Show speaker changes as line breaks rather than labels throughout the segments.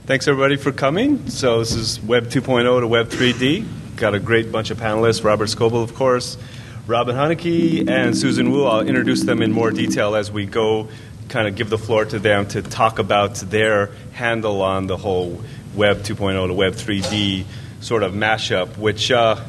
Thanks, everybody, for coming. So this is Web 2.0 to Web 3D. Got a great bunch of panelists, Robert Scoble, of course, Robin Haneke, and Susan Wu. I'll introduce them in more detail as we go, kind of give the floor to them to talk about their handle on the whole Web 2.0 to Web 3D sort of mashup, which I'll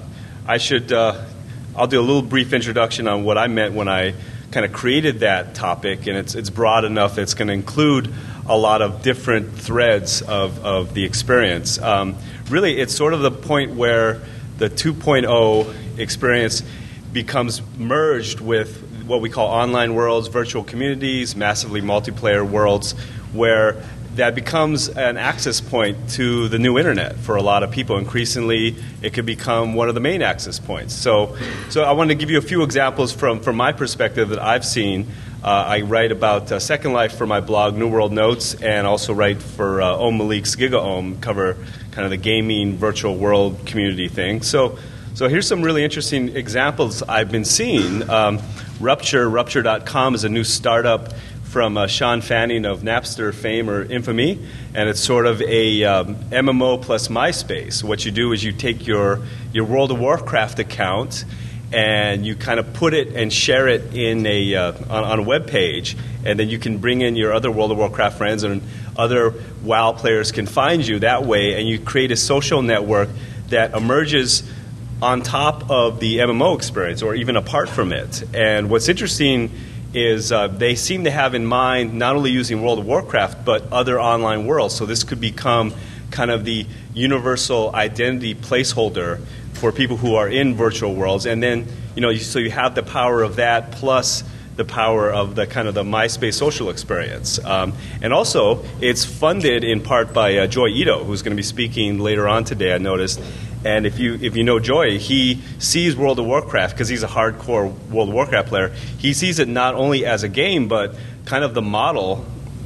do a little brief introduction on what I meant when I kind of created that topic, and it's broad enough that it's going to include a lot of different threads of the experience. Really, it's sort of the point where the 2.0 experience becomes merged with what we call online worlds, virtual communities, massively multiplayer worlds, where that becomes an access point to the new internet for a lot of people. Increasingly, it could become one of the main access points. So I want to give you a few examples from my perspective that I've seen. I write about Second Life for my blog, New World Notes, and also write for Om Malik's GigaOM, cover kind of the gaming virtual world community thing. So here's some really interesting examples I've been seeing. Rupture.com is a new startup from Sean Fanning of Napster fame or infamy, and it's sort of a MMO plus MySpace. What you do is you take your World of Warcraft account and you kind of put it and share it in on a web page, and then you can bring in your other World of Warcraft friends, and other WoW players can find you that way, and you create a social network that emerges on top of the MMO experience or even apart from it. And what's interesting is they seem to have in mind not only using World of Warcraft but other online worlds. So this could become kind of the universal identity placeholder for people who are in virtual worlds. And then, so you have the power of that plus the power of the kind of the MySpace social experience. And also, it's funded in part by Joy Ito, who's going to be speaking later on today, I noticed. And if you know Joy, he sees World of Warcraft, because he's a hardcore World of Warcraft player, he sees it not only as a game, but kind of the model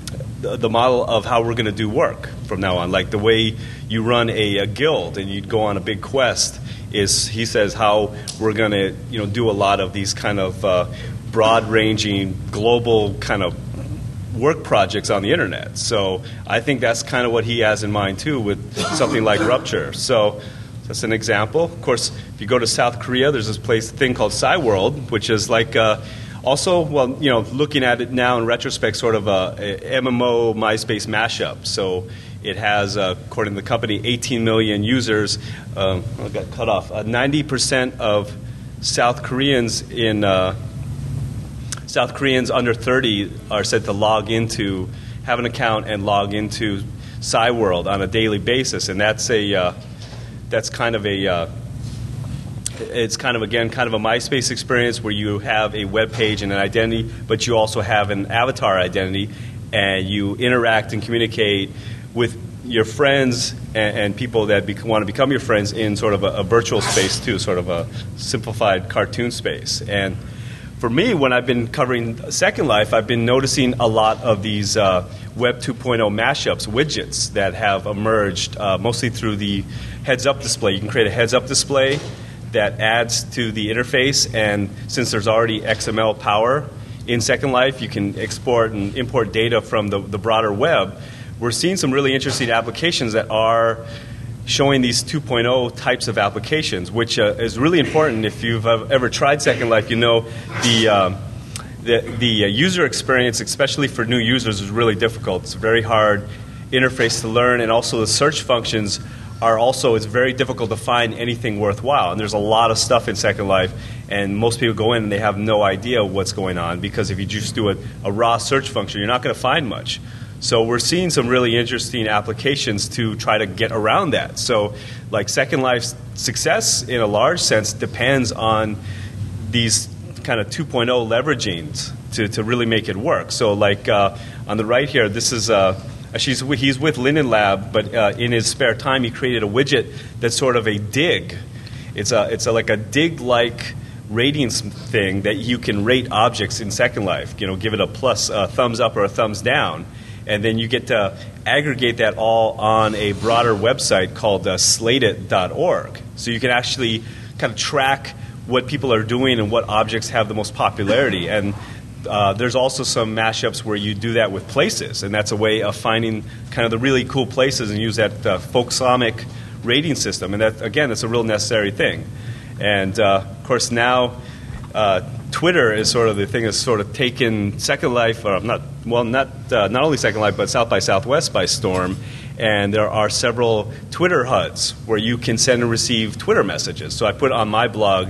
of how we're going to do work from now on. Like the way you run a guild and you'd go on a big quest is, he says, how we're going to do a lot of these kind of broad-ranging, global kind of work projects on the internet. So I think that's kind of what he has in mind, too, with something like Rupture. So that's an example. Of course, if you go to South Korea, there's this thing called Cyworld, which is like also, looking at it now in retrospect, sort of a MMO MySpace mashup. So it has, according to the company, 18 million users. I got cut off. 90% of South Koreans under 30 are said to have an account and log into Cyworld on a daily basis, and that's kind of a MySpace experience where you have a web page and an identity, but you also have an avatar identity, and you interact and communicate with your friends and people that want to become your friends in sort of a virtual space too, sort of a simplified cartoon space. And for me, when I've been covering Second Life, I've been noticing a lot of these Web 2.0 mashups, widgets that have emerged mostly through the heads-up display. You can create a heads-up display that adds to the interface, and since there's already XML power in Second Life, you can export and import data from the broader web. We're seeing some really interesting applications that are showing these 2.0 types of applications, which is really important. If you've ever tried Second Life, you know the user experience, especially for new users, is really difficult. It's a very hard interface to learn, and also the search functions it's very difficult to find anything worthwhile. And there's a lot of stuff in Second Life, and most people go in and they have no idea what's going on, because if you just do a raw search function, you're not going to find much. So we're seeing some really interesting applications to try to get around that. So like Second Life's success in a large sense depends on these kind of 2.0 leveragings to really make it work. So like on the right here, this is he's with Linden Lab, but in his spare time he created a widget that's sort of a dig. It's like a dig-like ratings thing that you can rate objects in Second Life. Give it a plus, a thumbs up or a thumbs down. And then you get to aggregate that all on a broader website called slated.org. So you can actually kind of track what people are doing and what objects have the most popularity. And There's also some mashups where you do that with places, and that's a way of finding kind of the really cool places and use that folksomic rating system. And that, again, that's a real necessary thing. And, of course, now Twitter is sort of the thing that's sort of taken Second Life, or not only Second Life, but South by Southwest by storm. And there are several Twitter HUDs where you can send and receive Twitter messages. So I put on my blog,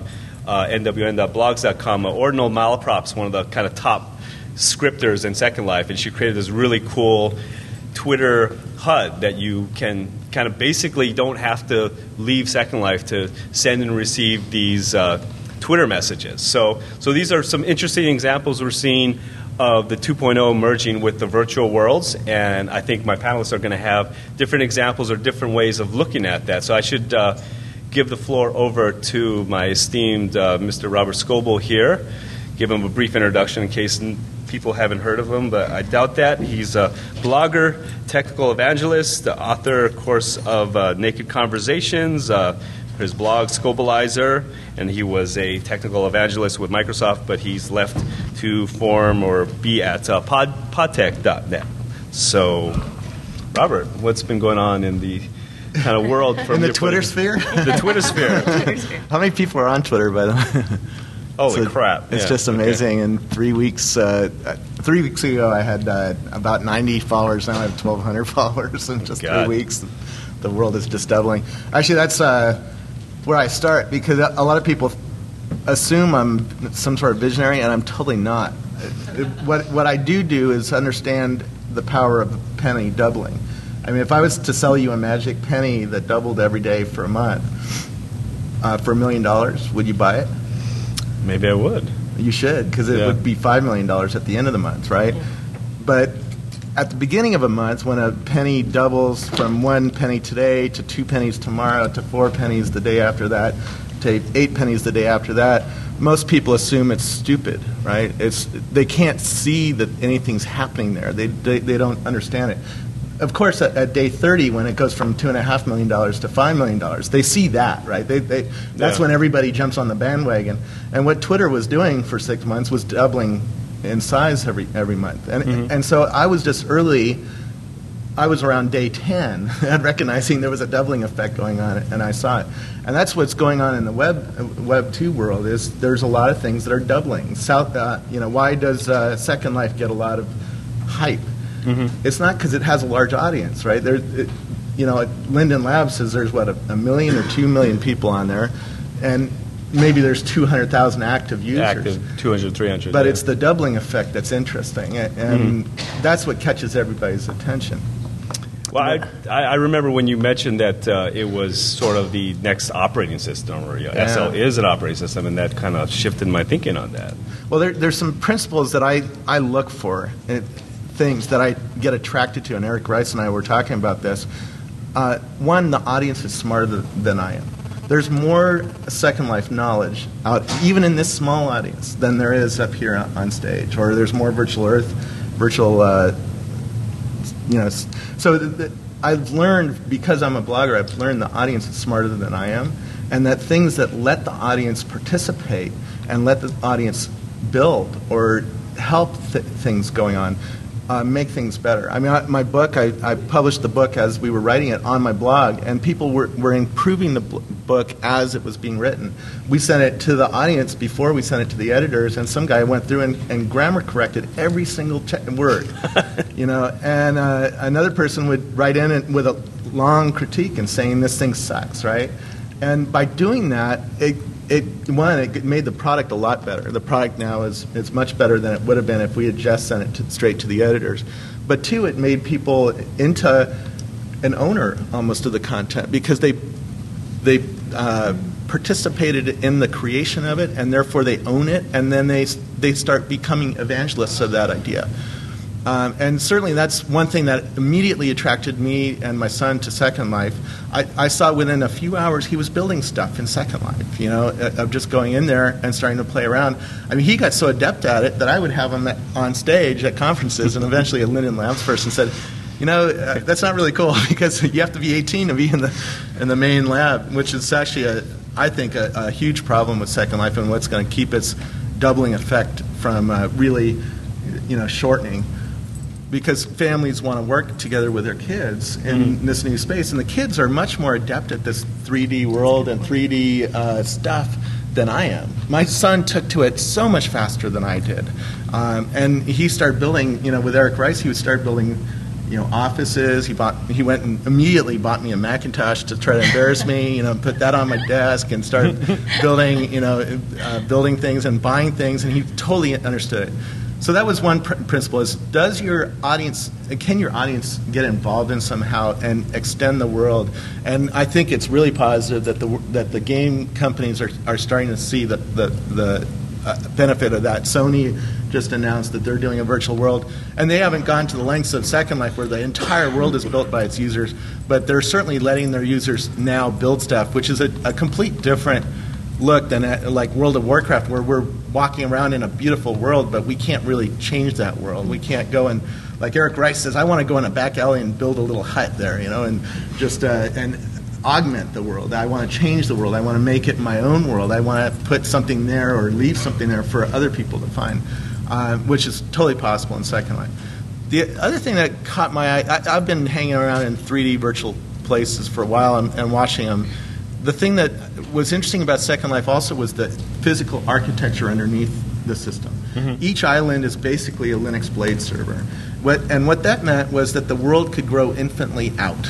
nwn.blogs.com, Ordinal Malaprops, one of the kind of top scripters in Second Life, and she created this really cool Twitter HUD that you can kind of basically don't have to leave Second Life to send and receive these Twitter messages. So these are some interesting examples we're seeing of the 2.0 merging with the virtual worlds, and I think my panelists are going to have different examples or different ways of looking at that. So I should give the floor over to my esteemed Mr. Robert Scoble here, give him a brief introduction in case people haven't heard of him, but I doubt that. He's a blogger, technical evangelist, the author, of course, of Naked Conversations, his blog, Scobalizer, and he was a technical evangelist with Microsoft, but he's left to form or be at podtech.net. So, Robert, what's been going on in the kind of world from
in the Twitter sphere?
The Twitter sphere.
How many people are on Twitter, by the way?
Holy crap.
It's just amazing. Okay. In 3 weeks, 3 weeks ago, I had about 90 followers. Now I have 1,200 followers in just 3 weeks. The world is just doubling. Actually, that's where I start, because a lot of people assume I'm some sort of visionary, and I'm totally not. What I do is understand the power of a penny doubling. I mean, if I was to sell you a magic penny that doubled every day for a month for $1 million, would you buy it?
Maybe I would.
You should, because it would be $5 million at the end of the month, right? Yeah. But at the beginning of a month, when a penny doubles from 1 penny today to 2 pennies tomorrow to 4 pennies the day after that to 8 pennies the day after that, most people assume it's stupid, right? They can't see that anything's happening there. They don't understand it. Of course, at day 30, when it goes from $2.5 million to $5 million, they see that, right? That's when everybody jumps on the bandwagon. And what Twitter was doing for 6 months was doubling in size every month. And so I was just early. I was around day 10 and recognizing there was a doubling effect going on, and I saw it. And that's what's going on in the Web 2 world. Is there's a lot of things that are doubling. Why does Second Life get a lot of hype? Mm-hmm. It's not because it has a large audience, right? Linden Labs says there's, a million or 2 million people on there, and maybe there's 200,000 active users.
Active, 200, 300.
But it's the doubling effect that's interesting, and that's what catches everybody's attention.
Well, I remember when you mentioned that it was sort of the next operating system, or SL is an operating system, and that kind of shifted my thinking on that.
Well, there's some principles that I look for, things that I get attracted to, and Eric Rice and I were talking about this. One, the audience is smarter than I am. There's more Second Life knowledge out, even in this small audience, than there is up here on stage, or there's more virtual Earth, So I've learned, because I'm a blogger, I've learned the audience is smarter than I am, and that things that let the audience participate and let the audience build or help things going on make things better. I mean, my book, I published the book as we were writing it on my blog, and people were improving the book as it was being written. We sent it to the audience before we sent it to the editors, and some guy went through and grammar corrected every single word, and another person would write in with a long critique and saying this thing sucks, right? And by doing that, it made the product a lot better. The product now is much better than it would have been if we had just sent it straight to the editors. But two, it made people into an owner almost of the content, because they participated in the creation of it, and therefore they own it, and then they start becoming evangelists of that idea. And certainly that's one thing that immediately attracted me and my son to Second Life. I saw within a few hours he was building stuff in Second Life, of just going in there and starting to play around. I mean, he got so adept at it that I would have him on stage at conferences, and eventually a Linden Labs person said, that's not really cool, because you have to be 18 to be in the main lab, which is actually, I think, a huge problem with Second Life, and what's going to keep its doubling effect from really, shortening. Because families want to work together with their kids in this new space. And the kids are much more adept at this 3D world and 3D stuff than I am. My son took to it so much faster than I did. And he started building, with Eric Rice, he would start building, offices. He went and immediately bought me a Macintosh to try to embarrass me, put that on my desk and started building, building things and buying things. And he totally understood it. So that was one principle: is can your audience get involved in somehow and extend the world? And I think it's really positive that the game companies are starting to see the benefit of that. Sony just announced that they're doing a virtual world, and they haven't gone to the lengths of Second Life where the entire world is built by its users, but they're certainly letting their users now build stuff, which is a complete different look than like World of Warcraft, where we're walking around in a beautiful world, but we can't really change that world. We can't go and, like Eric Rice says, I want to go in a back alley and build a little hut there, and just and augment the world. I want to change the world. I want to make it my own world. I want to put something there or leave something there for other people to find, which is totally possible in Second Life. The other thing that caught my eye, I've been hanging around in 3D virtual places for a while and watching them. The thing that was interesting about Second Life also was the physical architecture underneath the system. Each island is basically a Linux Blade server. What that meant was that the world could grow infinitely out.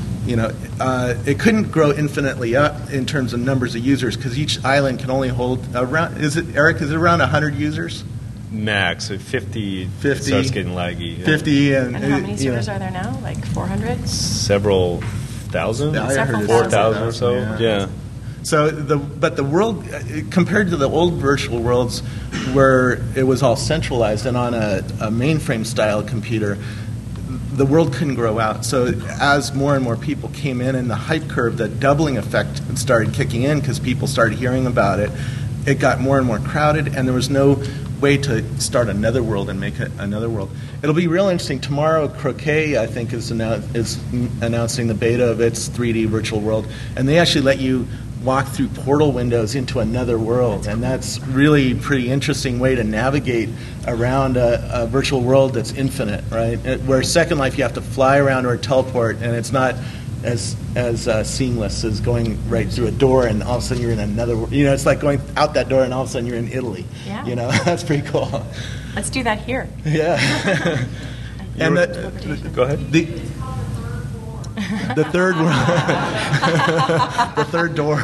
It couldn't grow infinitely up in terms of numbers of users because each island can only hold around, is it around 100 users?
Max, 50 starts getting laggy.
50.
And how many servers are there now? Like 400?
Several thousand?
Yeah, I heard
4,000 or so? Yeah.
So the world, compared to the old virtual worlds where it was all centralized and on a mainframe style computer, the world couldn't grow out. So as more and more people came in and the hype curve, the doubling effect started kicking in because people started hearing about it, it got more and more crowded, and there was no way to start another world and make it another world. It'll be real interesting. Tomorrow, Croquet, I think, is announcing the beta of its 3D virtual world, and they actually let you walk through portal windows into another world, and that's really a pretty interesting way to navigate around a virtual world that's infinite, right? Where Second Life, you have to fly around or teleport, and it's not as seamless as going right through a door and all of a sudden you're in another world. It's like going out that door and all of a sudden you're in Italy.
Yeah.
That's pretty cool.
Let's do that here.
Yeah. And
go ahead.
The third world. The third door.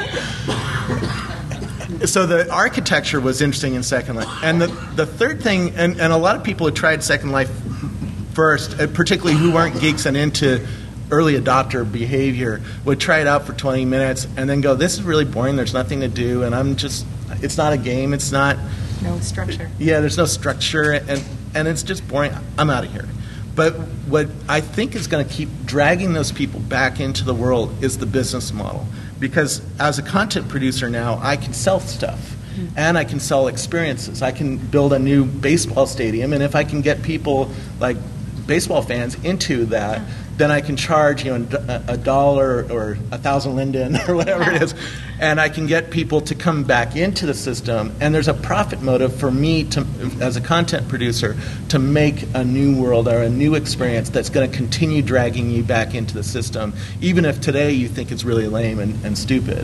So the architecture was interesting in Second Life. And the third thing, and a lot of people who tried Second Life first, particularly who weren't geeks and into early adopter behavior, would try it out for 20 minutes and then go, this is really boring, there's nothing to do, and it's not a game, it's not...
No structure.
Yeah, there's no structure, and it's just boring, I'm out of here. But what I think is going to keep dragging those people back into the world is the business model. Because as a content producer now, I can sell stuff. And I can sell experiences. I can build a new baseball stadium, and if I can get people like baseball fans into that, then I can charge $1 or 1,000 linden or whatever it is, and I can get people to come back into the system. And there's a profit motive for me to, as a content producer, to make a new world or a new experience that's going to continue dragging you back into the system, even if today you think it's really lame and stupid.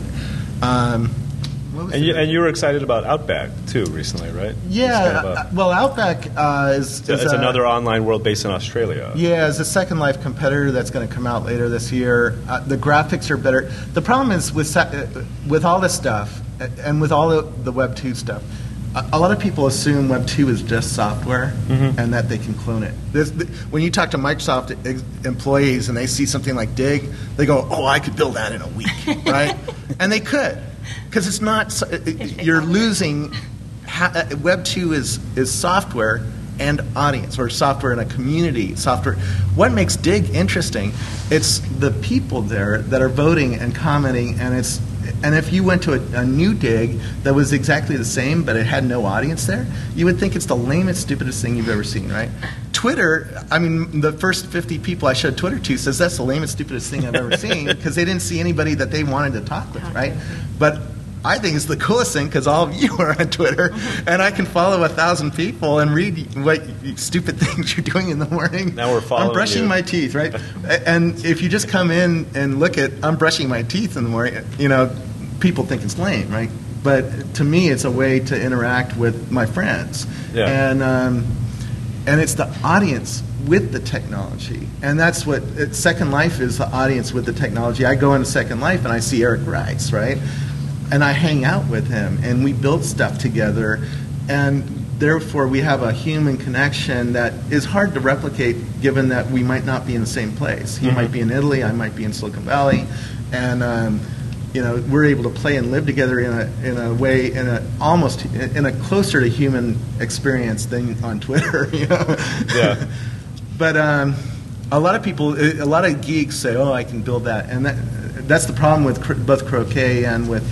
And you were excited about Outback, too, recently, right?
Yeah, well, Outback is
it's another online world based in Australia.
Yeah, it's a Second Life competitor that's going to come out later this year. The graphics are better. The problem is with all this stuff, and with all the Web 2 stuff, a lot of people assume Web 2 is just software and that they can clone it. When you talk to Microsoft employees and they see something like Dig, they go, oh, I could build that in a week, right? And they could. Because it's not, you're losing, Web 2 is software and audience, or software and a community, software. What makes Dig interesting, it's the people there that are voting and commenting, and if you went to a new Dig that was exactly the same, but it had no audience there, you would think it's the lamest, stupidest thing you've ever seen, right? Twitter, I mean, the first 50 people I showed Twitter to says that's the lamest, stupidest thing I've ever seen, because they didn't see anybody that they wanted to talk with, right? But I think it's the coolest thing because all of you are on Twitter, and I can follow 1,000 people and read what stupid things you're doing in the morning.
Now we're following
I'm brushing
you.
my teeth, right? And if you just come in and look at, I'm brushing my teeth in the morning, you know, people think it's lame, right? But to me, it's a way to interact with my friends.
Yeah.
And it's the audience with the technology. And that's what Second Life is, the audience with the technology. I go into Second Life and I see Eric Rice, right? And I hang out with him and we build stuff together. And therefore, we have a human connection that is hard to replicate given that we might not be in the same place. He might be in Italy, I might be in Silicon Valley. And, you know, we're able to play and live together in a way, almost in a closer to human experience than on Twitter, you know?
Yeah.
But a lot of people, a lot of geeks say, "Oh, I can build that," and that's the problem with both Croquet and with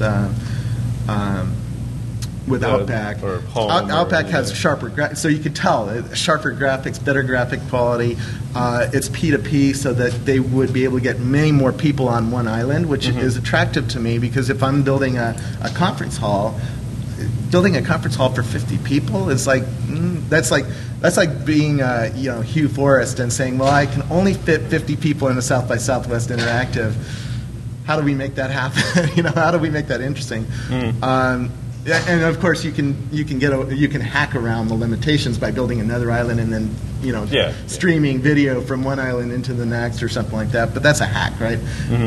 Outback.
Or Home
Outback
or,
has
yeah.
sharper, so you could tell sharper graphics, better graphic quality. It's P2P, so that they would be able to get many more people on one island, which is attractive to me because if I'm building a conference hall. Building a conference hall for 50 people is like that's like being you know, Hugh Forrest and saying, well, I can only fit 50 people in a South by Southwest Interactive. How do we make that happen? You know, how do we make that interesting? And of course, you can hack around the limitations by building another island and then, you know, streaming video from one island into the next or something like that. But that's a hack, right?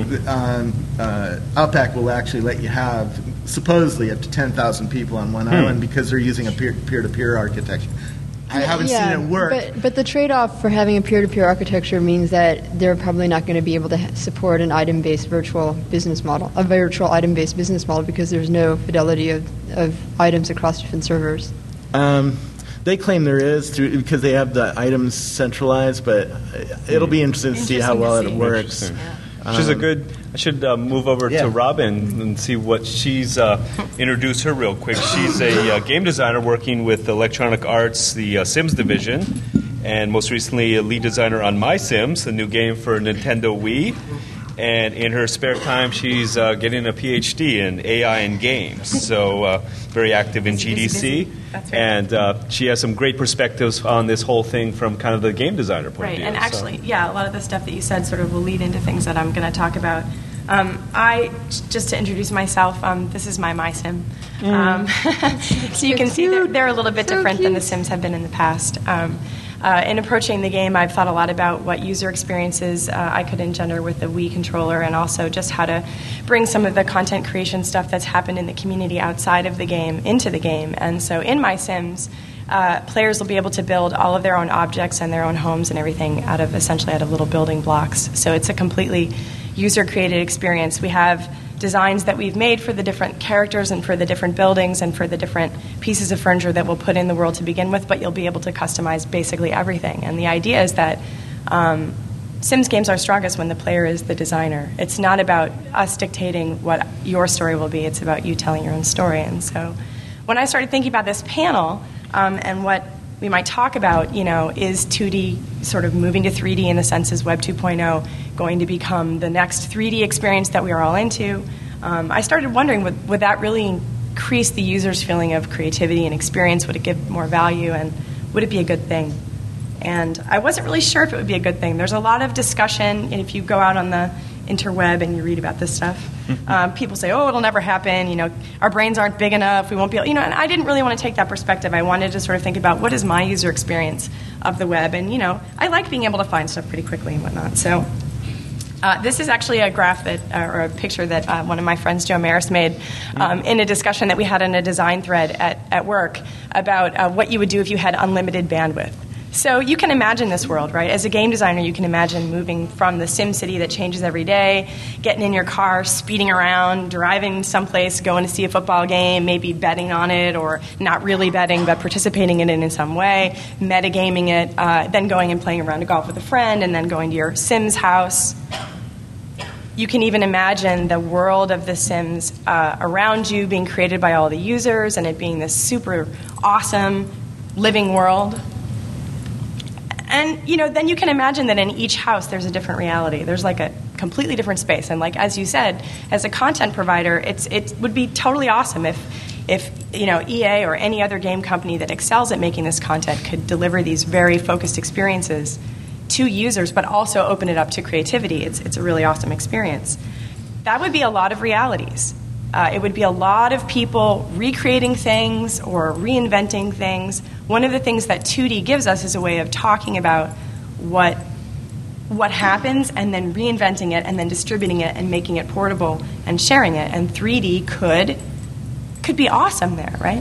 Outback will actually let you have supposedly up to 10,000 people on one island because they're using a peer-to-peer architecture. I haven't seen it work.
But the trade-off for having a peer-to-peer architecture means that they're probably not going to be able to support an item-based virtual business model, a virtual item-based business model, because there's no fidelity of items across different servers.
They claim there is because they have the items centralized, but it'll be interesting to see how well it works.
Which is a good. I should move over to Robin and see what she's introduce her real quick. She's a game designer working with Electronic Arts, the Sims division, and most recently a lead designer on My Sims, a new game for Nintendo Wii. And in her spare time, she's getting a PhD in AI and games. So very active in GDC.
That's right.
And she has some great perspectives on this whole thing from kind of the game designer point of view.
Right, and actually, a lot of the stuff that you said sort of will lead into things that I'm going to talk about. Just to introduce myself, this is my Sim. So you can see they're a little bit different than the Sims have been in the past. In approaching the game, I've thought a lot about what user experiences I could engender with the Wii controller, and also just how to bring some of the content creation stuff that's happened in the community outside of the game into the game. And so in My Sims, players will be able to build all of their own objects and their own homes and everything out of little building blocks. So it's a completely user-created experience. We have designs that we've made for the different characters and for the different buildings and for the different pieces of furniture that we'll put in the world to begin with, but you'll be able to customize basically everything. And the idea is that Sims games are strongest when the player is the designer. It's not about us dictating what your story will be. It's about you telling your own story. And so when I started thinking about this panel and what we might talk about, is 2D sort of moving to 3D in the sense is Web 2.0 going to become the next 3D experience that we are all into? I started wondering, would that really increase the user's feeling of creativity and experience? Would it give more value, and would it be a good thing? And I wasn't really sure if it would be a good thing. There's a lot of discussion, and if you go out on the interweb and you read about this stuff, people say, oh, it'll never happen, our brains aren't big enough, we won't be able, and I didn't really want to take that perspective. I wanted to sort of think about what is my user experience of the web, and, I like being able to find stuff pretty quickly and whatnot. So this is actually a graph or a picture that one of my friends, Joe Maris, made in a discussion that we had in a design thread at work about what you would do if you had unlimited bandwidth. So you can imagine this world, right? As a game designer, you can imagine moving from the Sim City that changes every day, getting in your car, speeding around, driving someplace, going to see a football game, maybe betting on it, or not really betting, but participating in it in some way, metagaming it, then going and playing a round of golf with a friend, and then going to your Sims house. You can even imagine the world of the Sims around you being created by all the users and it being this super awesome living world. And, then you can imagine that in each house there's a different reality. There's like a completely different space. And like as you said, as a content provider, it would be totally awesome if EA or any other game company that excels at making this content could deliver these very focused experiences to users, but also open it up to creativity. It's a really awesome experience. That would be a lot of realities. It would be a lot of people recreating things or reinventing things. One of the things that 2D gives us is a way of talking about what happens and then reinventing it and then distributing it and making it portable and sharing it. And 3D could be awesome there, right?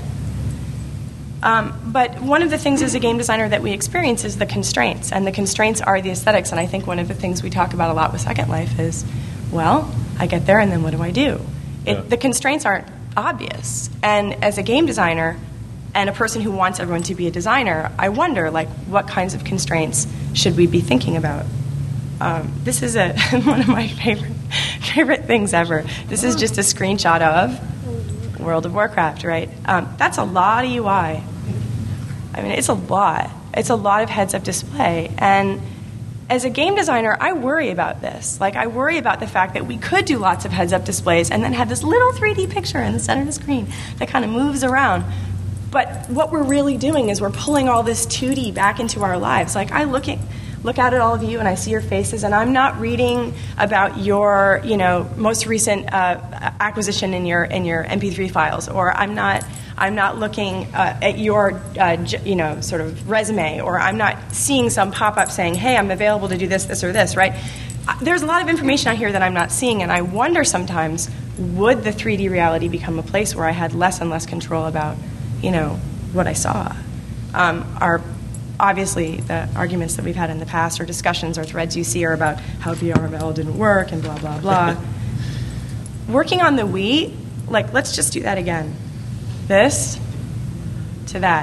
But one of the things as a game designer that we experience is the constraints, and the constraints are the aesthetics. And I think one of the things we talk about a lot with Second Life is, well, I get there and then what do I do? The constraints aren't obvious. And as a game designer and a person who wants everyone to be a designer, I wonder, like, what kinds of constraints should we be thinking about? This is one of my favorite things ever. This is just a screenshot of World of Warcraft, right? That's a lot of UI. I mean, it's a lot. It's a lot of heads-up display. And as a game designer, I worry about this. Like, I worry about the fact that we could do lots of heads-up displays and then have this little 3D picture in the center of the screen that kind of moves around. But what we're really doing is we're pulling all this 2D back into our lives. Like, I look out at all of you and I see your faces, and I'm not reading about your, most recent acquisition in your MP3 files, or I'm not looking at your, sort of resume, or I'm not seeing some pop-up saying, hey, I'm available to do this, this, or this, right? There's a lot of information out here that I'm not seeing, and I wonder sometimes, would the 3D reality become a place where I had less and less control about, what I saw? Obviously, the arguments that we've had in the past or discussions or threads you see are about how VRML didn't work and blah, blah, blah. Working on the Wii, like, let's just do that again. This to that.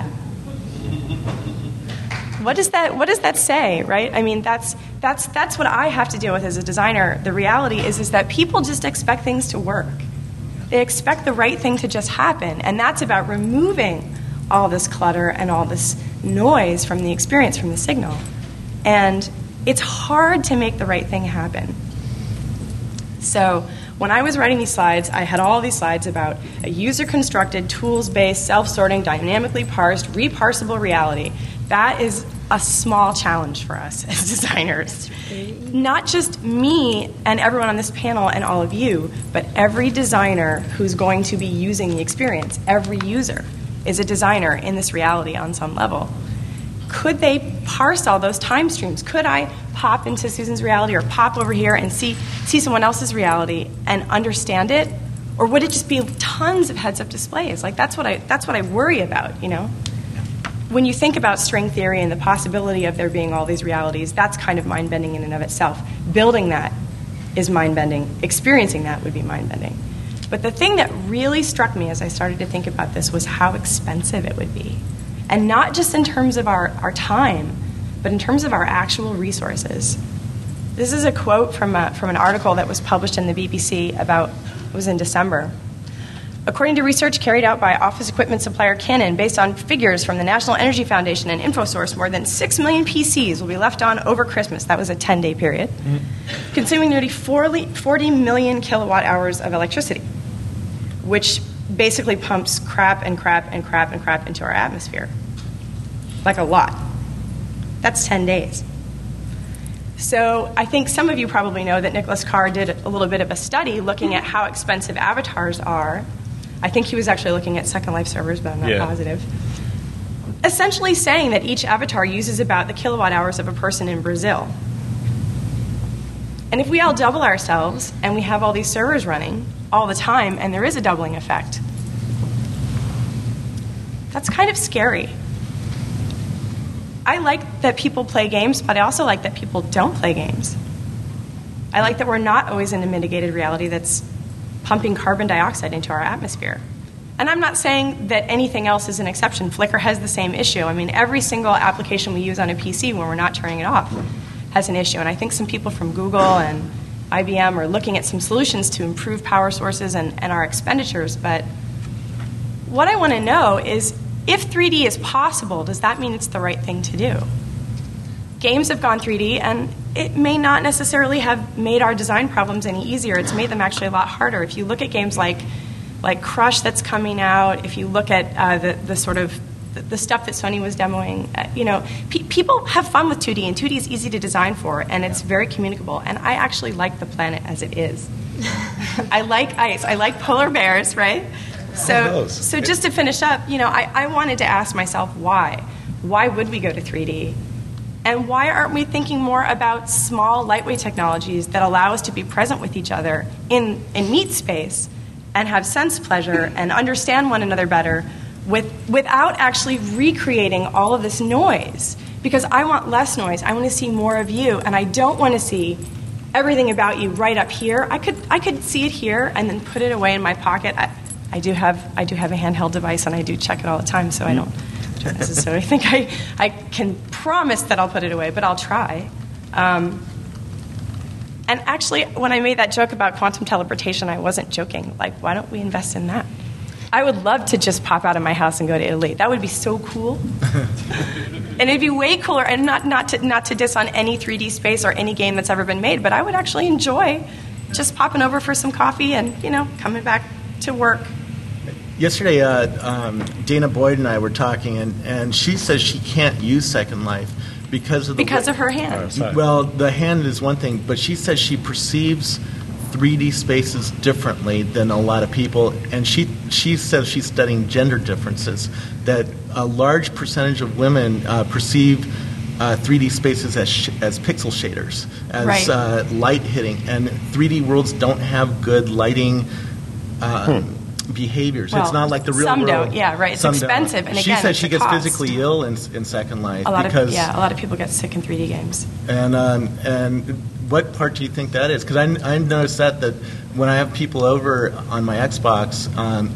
What does that say, right? I mean, that's what I have to deal with as a designer. The reality is that people just expect things to work. They expect the right thing to just happen, and that's about removing all this clutter and all this noise from the experience, from the signal. And it's hard to make the right thing happen. So when I was writing these slides, I had all these slides about a user-constructed, tools-based, self-sorting, dynamically parsed, reparsable reality. That is a small challenge for us as designers. Not just me and everyone on this panel and all of you, but every designer who's going to be using the experience. Every user is a designer in this reality on some level. Could they parse all those time streams? Could I pop into Susan's reality or pop over here and see someone else's reality and understand it? Or would it just be tons of heads-up displays? Like, that's what I worry about, When you think about string theory and the possibility of there being all these realities, that's kind of mind-bending in and of itself. Building that is mind-bending. Experiencing that would be mind-bending. But the thing that really struck me as I started to think about this was how expensive it would be. And not just in terms of our time, but in terms of our actual resources. This is a quote from an article that was published in the BBC it was in December. According to research carried out by office equipment supplier Canon, based on figures from the National Energy Foundation and InfoSource, more than 6 million PCs will be left on over Christmas. That was a 10-day period, consuming nearly 40 million kilowatt hours of electricity, which basically pumps crap and crap and crap and crap into our atmosphere. Like a lot. That's 10 days. So I think some of you probably know that Nicholas Carr did a little bit of a study looking at how expensive avatars are. I think he was actually looking at Second Life servers, but I'm not positive. Essentially saying that each avatar uses about the kilowatt hours of a person in Brazil. And if we all double ourselves and we have all these servers running all the time, and there is a doubling effect, that's kind of scary. I like that people play games, but I also like that people don't play games. I like that we're not always in a mitigated reality that's pumping carbon dioxide into our atmosphere. And I'm not saying that anything else is an exception. Flickr has the same issue. I mean, every single application we use on a PC when we're not turning it off has an issue. And I think some people from Google and IBM are looking at some solutions to improve power sources and our expenditures. But what I want to know is, if 3D is possible, does that mean it's the right thing to do? games have gone 3D, and it may not necessarily have made our design problems any easier. It's made them actually a lot harder. If you look at games like Crush that's coming out, if you look at the sort of the stuff that Sony was demoing, people have fun with 2D, and 2D is easy to design for, and it's very communicable. And I actually like the planet as it is. I like ice. I like polar bears, right? So just to finish up, I wanted to ask myself why. Why would we go to 3D? And why aren't we thinking more about small, lightweight technologies that allow us to be present with each other in meet space and have sense pleasure and understand one another better without actually recreating all of this noise? Because I want less noise. I want to see more of you, and I don't want to see everything about you right up here. I could see it here and then put it away in my pocket. I do have a handheld device, and I do check it all the time, so I don't necessarily think I can promise that I'll put it away, but I'll try. And actually, when I made that joke about quantum teleportation, I wasn't joking. Like, why don't we invest in that? I would love to just pop out of my house and go to Italy. That would be so cool. And it'd be way cooler, and not to diss on any 3D space or any game that's ever been made, but I would actually enjoy just popping over for some coffee and, coming back to work.
Yesterday, Dana Boyd and I were talking, and she says she can't use Second Life because of
her hand.
Well, the hand is one thing, but she says she perceives 3D spaces differently than a lot of people, and she says she's studying gender differences, that a large percentage of women perceive 3D spaces as pixel shaders, as light hitting, and 3D worlds don't have good lighting behaviors. Well, it's not like the real world.
Some don't, yeah, right. It's expensive, and again,
she says she gets
cost.
Physically ill in Second Life.
A lot of people get sick in 3D games.
And what part do you think that is? Because I noticed that when I have people over on my Xbox,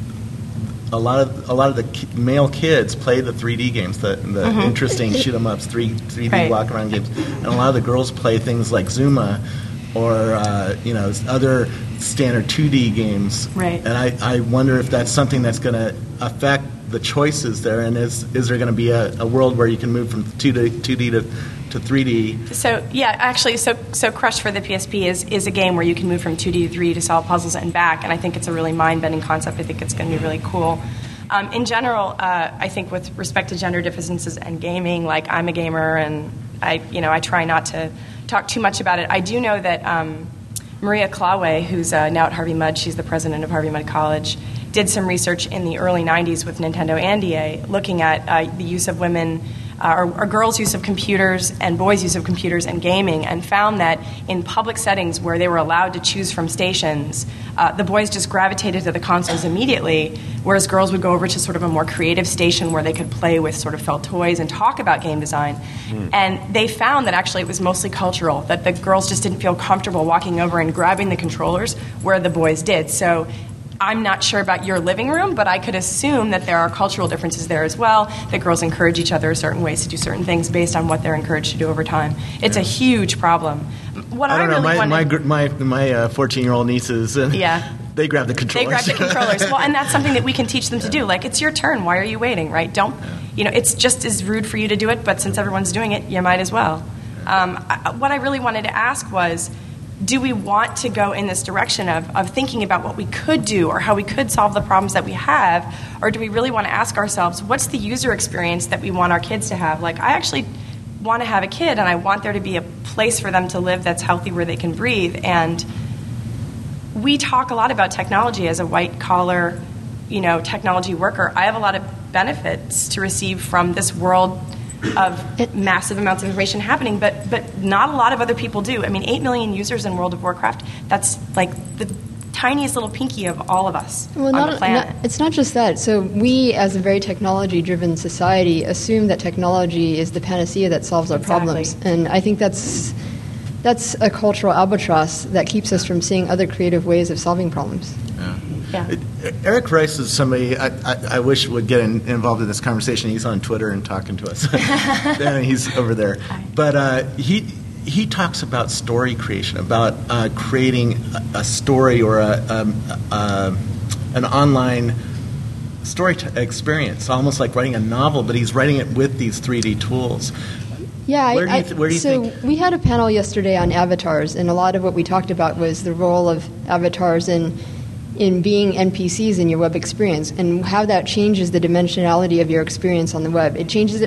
a lot of the male kids play the 3D games, the interesting shoot 'em ups, 3D walk around games, and a lot of the girls play things like Zuma or other standard 2D games.
Right.
And I wonder if that's something that's going to affect the choices there, and is there going to be a world where you can move from 2D to 3D?
So yeah, actually, so Crush for the PSP is a game where you can move from 2D to 3D to solve puzzles and back, and I think it's a really mind-bending concept. I think it's going to be really cool. In general, I think with respect to gender differences and gaming, like I'm a gamer, and I try not to talk too much about it. I do know that Maria Klawe, who's now at Harvey Mudd, she's the president of Harvey Mudd College, did some research in the early 90s with Nintendo and EA looking at the use of women or girls' use of computers and boys' use of computers and gaming, and found that in public settings where they were allowed to choose from stations, the boys just gravitated to the consoles immediately, whereas girls would go over to sort of a more creative station where they could play with sort of felt toys and talk about game design. And they found that actually it was mostly cultural, that the girls just didn't feel comfortable walking over and grabbing the controllers where the boys did. So I'm not sure about your living room, but I could assume that there are cultural differences there as well, that girls encourage each other certain ways to do certain things based on what they're encouraged to do over time. It's a huge problem. What I don't know,
my 14-year-old nieces, they grab the controllers.
They grab the controllers. Well, and that's something that we can teach them to do. Like, it's your turn. Why are you waiting, right? It's just as rude for you to do it, but since everyone's doing it, you might as well. What I really wanted to ask was, do we want to go in this direction of thinking about what we could do or how we could solve the problems that we have, or do we really want to ask ourselves, what's the user experience that we want our kids to have? Like, I actually want to have a kid, and I want there to be a place for them to live that's healthy where they can breathe. And we talk a lot about technology as a white-collar, technology worker. I have a lot of benefits to receive from this world of massive amounts of information happening, but not a lot of other people do. I mean, 8 million users in World of Warcraft, that's like the tiniest little pinky of all of us on the planet.
It's not just that. So we, as a very technology-driven society, assume that technology is the panacea that solves our problems. And I think that's a cultural albatross that keeps us from seeing other creative ways of solving problems.
Yeah.
Eric Rice is somebody I wish would get involved in this conversation. He's on Twitter and talking to us. He's over there. But he talks about story creation, about creating a story or an online story experience, almost like writing a novel, but he's writing it with these 3D tools.
Yeah,
Where do you
so
think?
we had a panel yesterday on avatars, and a lot of what we talked about was the role of avatars in being NPCs in your web experience, and how that changes the dimensionality of your experience on the web. It changes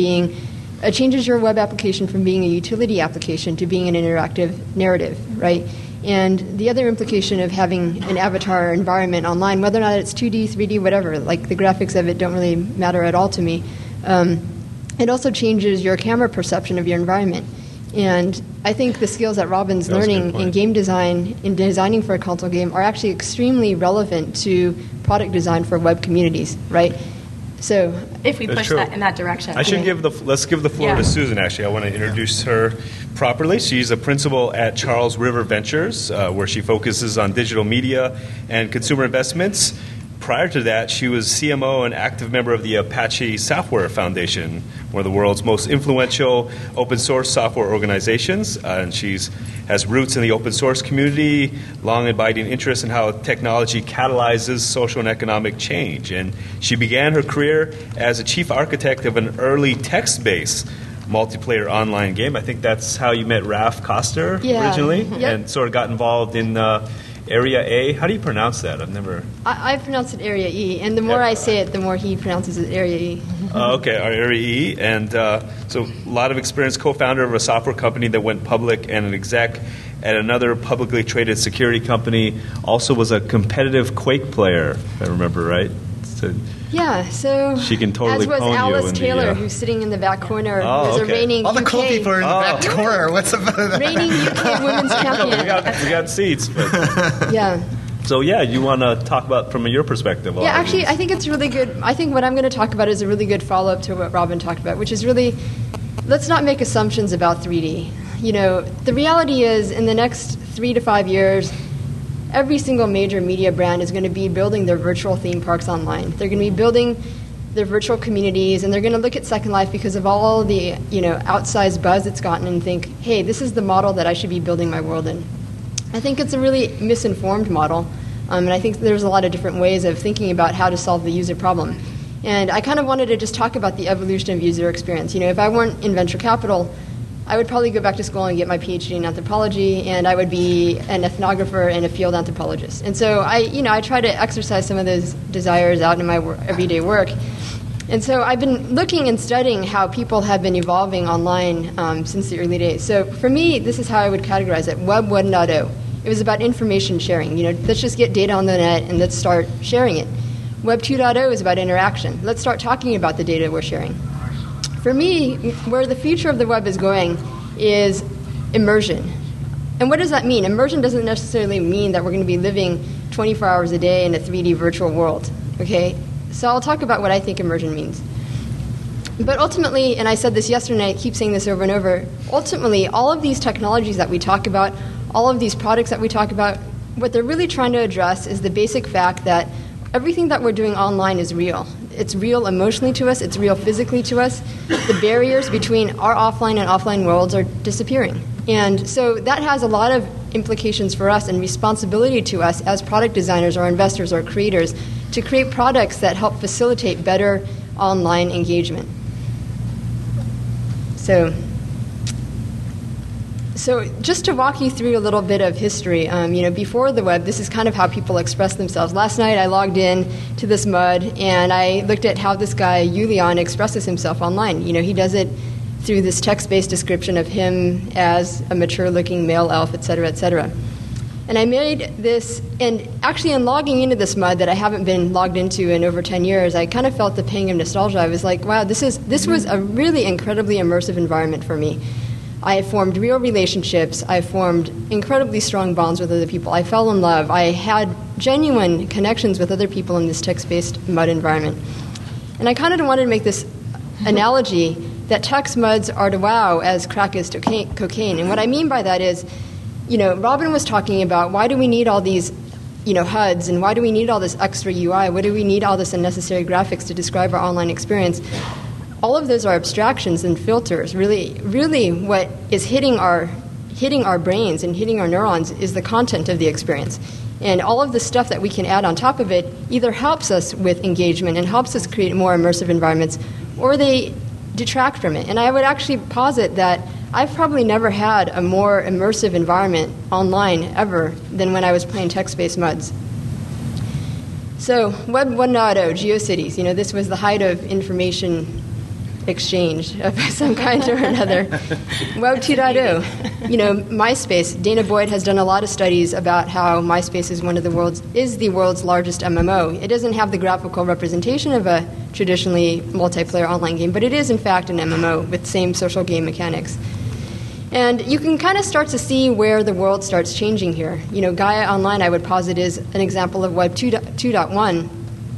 your web application from being a utility application to being an interactive narrative, right? And the other implication of having an avatar environment online, whether or not it's 2D, 3D, whatever, like the graphics of it don't really matter at all to me. It also changes your camera perception of your environment. And I think the skills that Robin's learning in game design, in designing for a console game, are actually extremely relevant to product design for web communities, right? So
if we push that in that direction.
Let's give the floor to Susan, actually. I want to introduce her properly. She's a principal at Charles River Ventures, where she focuses on digital media and consumer investments. Prior to that, she was CMO and active member of the Apache Software Foundation, one of the world's most influential open source software organizations. And she has roots in the open source community, long abiding interest in how technology catalyzes social and economic change. And she began her career as a chief architect of an early text-based multiplayer online game. I think that's how you met Raf Koster originally, and sort of got involved in Area A. How do you pronounce that?
I pronounce it Area E, and the more I say it, the more he pronounces it Area E.
Okay, Area E. And so a lot of experience, co-founder of a software company that went public and an exec at another publicly traded security company. Also was a competitive Quake player, if I remember right.
So
she can totally
as was
pwn
Alice
you
Taylor, who's sitting in the back corner, who's a reigning
all the cool people are in the back corner. What's about
reigning UK women's champion.
we got seats. But.
Yeah.
So, you want to talk about from your perspective?
Yeah, actually, I think it's really good. I think what I'm going to talk about is a really good follow-up to what Robin talked about, which is really, let's not make assumptions about 3D. The reality is, in the next 3 to 5 years, every single major media brand is going to be building their virtual theme parks online. They're going to be building their virtual communities, and they're going to look at Second Life because of all the outsized buzz it's gotten and think, hey, this is the model that I should be building my world in. I think it's a really misinformed model, and I think there's a lot of different ways of thinking about how to solve the user problem. And I kind of wanted to just talk about the evolution of user experience. If I weren't in venture capital, I would probably go back to school and get my PhD in anthropology, and I would be an ethnographer and a field anthropologist. And so I try to exercise some of those desires out in my everyday work. And so I've been looking and studying how people have been evolving online since the early days. So for me, this is how I would categorize it. Web 1.0. It was about information sharing. Let's just get data on the net and let's start sharing it. Web 2.0 is about interaction. Let's start talking about the data we're sharing. For me, where the future of the web is going is immersion. And what does that mean? Immersion doesn't necessarily mean that we're going to be living 24 hours a day in a 3D virtual world. Okay? So I'll talk about what I think immersion means. But ultimately, and I said this yesterday, and I keep saying this over and over, ultimately, all of these technologies that we talk about, all of these products that we talk about, what they're really trying to address is the basic fact that everything that we're doing online is real. It's real emotionally to us. It's real physically to us. The barriers between our offline and offline worlds are disappearing. And so that has a lot of implications for us and responsibility to us as product designers or investors or creators to create products that help facilitate better online engagement. So just to walk you through a little bit of history, before the web, this is kind of how people express themselves. Last night I logged in to this MUD, and I looked at how this guy, Yulian, expresses himself online. He does it through this text-based description of him as a mature-looking male elf, et cetera, et cetera. And I made this, and actually in logging into this MUD that I haven't been logged into in over 10 years, I kind of felt the pang of nostalgia. I was like, wow, this was a really incredibly immersive environment for me. I formed real relationships. I formed incredibly strong bonds with other people. I fell in love. I had genuine connections with other people in this text-based MUD environment. And I kind of wanted to make this analogy that text MUDs are to WoW as crack is to cocaine. And what I mean by that is, Robin was talking about why do we need all these, HUDs, and why do we need all this extra UI? Why do we need all this unnecessary graphics to describe our online experience? All of those are abstractions and filters. Really what is hitting our brains and hitting our neurons is the content of the experience. And all of the stuff that we can add on top of it either helps us with engagement and helps us create more immersive environments, or they detract from it. And I would actually posit that I've probably never had a more immersive environment online ever than when I was playing text-based MUDs. So Web 1.0, GeoCities, this was the height of information exchange of some kind or another. Web 2.0, MySpace. Dana Boyd has done a lot of studies about how MySpace is the world's largest MMO. It doesn't have the graphical representation of a traditionally multiplayer online game, but it is in fact an MMO with same social game mechanics. And you can kind of start to see where the world starts changing here. Gaia Online, I would posit, is an example of Web 2.1.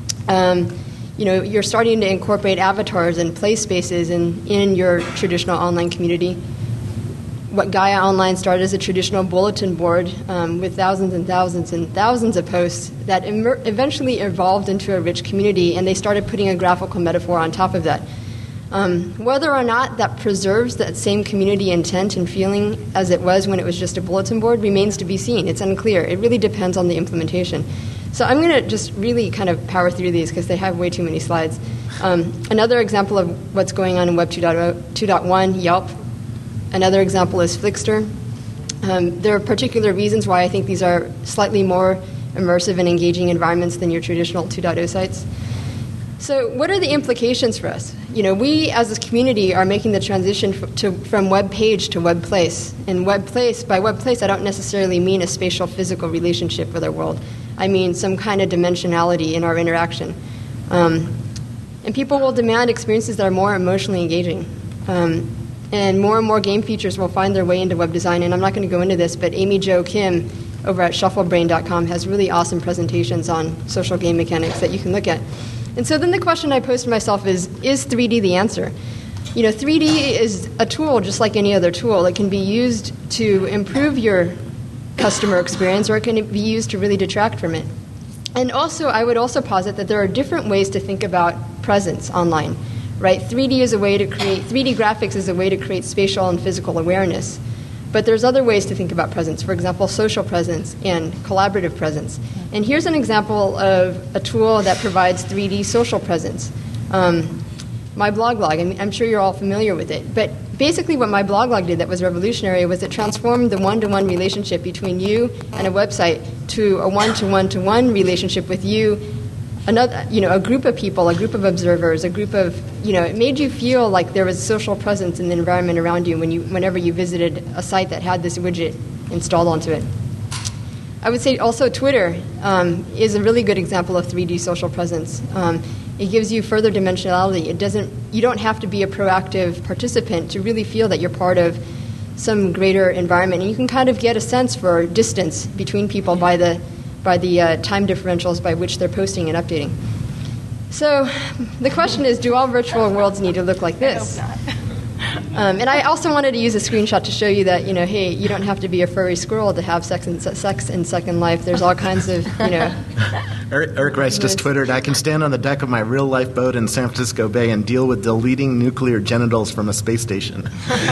You're starting to incorporate avatars and play spaces in your traditional online community. What Gaia Online started as a traditional bulletin board with thousands and thousands and thousands of posts that eventually evolved into a rich community, and they started putting a graphical metaphor on top of that. Whether or not that preserves that same community intent and feeling as it was when it was just a bulletin board remains to be seen. It's unclear. It really depends on the implementation. So I'm going to just really kind of power through these because they have way too many slides. Another example of what's going on in Web 2.1, Yelp. Another example is Flickster. There are particular reasons why I think these are slightly more immersive and engaging environments than your traditional 2.0 sites. So what are the implications for us? We as a community are making the transition from web page to web place. And by web place, I don't necessarily mean a spatial physical relationship with our world. I mean some kind of dimensionality in our interaction. And people will demand experiences that are more emotionally engaging. And more game features will find their way into web design. And I'm not going to go into this, but Amy Jo Kim over at shufflebrain.com has really awesome presentations on social game mechanics that you can look at. And so then the question I pose to myself is 3D the answer? 3D is a tool just like any other tool. It can be used to improve your customer experience, or it can be used to really detract from it. And also, I would also posit that there are different ways to think about presence online, right? 3D graphics is a way to create spatial and physical awareness. But there's other ways to think about presence, for example, social presence and collaborative presence. And here's an example of a tool that provides 3D social presence. MyBlogLog, I'm sure you're all familiar with it. But basically what MyBlogLog did that was revolutionary was it transformed the one-to-one relationship between you and a website to a one-to-one-to-one relationship with you, a group of people, a group of observers, a group of, it made you feel like there was social presence in the environment around you whenever you visited a site that had this widget installed onto it. I would say also Twitter is a really good example of 3D social presence. It gives you further dimensionality. You don't have to be a proactive participant to really feel that you're part of some greater environment. And you can kind of get a sense for distance between people by the time differentials by which they're posting and updating. So the question is, do all virtual worlds need to look like this?
I hope not.
And I also wanted to use a screenshot to show you that, hey, you don't have to be a furry squirrel to have sex in Second Life. There's all kinds of,
Eric Rice just Twittered, I can stand on the deck of my real-life boat in San Francisco Bay and deal with deleting nuclear genitals from a space station.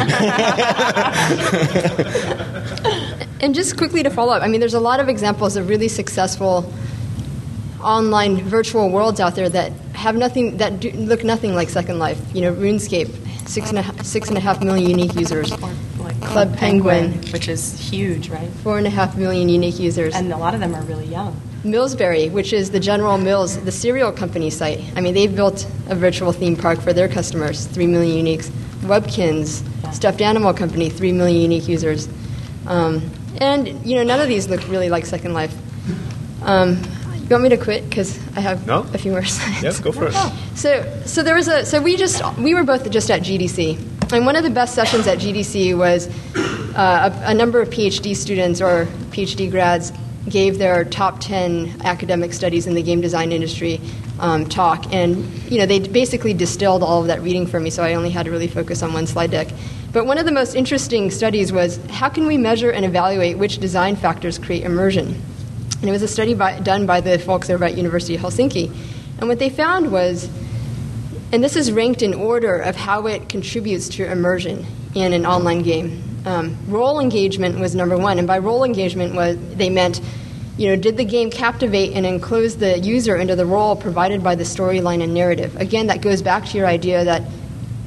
And just quickly to follow up, there's a lot of examples of really successful online virtual worlds out there that have look nothing like Second Life. RuneScape, 6.5 million unique users.
Or like
Club Penguin,
which is huge, right?
4.5 million unique users.
And a lot of them are really young.
Millsberry, which is the General Mills, the cereal company site. They've built a virtual theme park for their customers, 3 million uniques. Webkins, stuffed animal company, 3 million unique users. And none of these look really like Second Life. You want me to quit because I have a few more slides?
Yes, go for it.
So we were both just at GDC, and one of the best sessions at GDC was a number of PhD students or PhD grads gave their top 10 academic studies in the game design industry talk, and they basically distilled all of that reading for me, so I only had to really focus on one slide deck. But one of the most interesting studies was how can we measure and evaluate which design factors create immersion? And it was a study done by the folks over at University of Helsinki. And what they found was, and this is ranked in order of how it contributes to immersion in an online game. Role engagement was number one. And by role engagement, they meant, did the game captivate and enclose the user into the role provided by the storyline and narrative? Again, that goes back to your idea that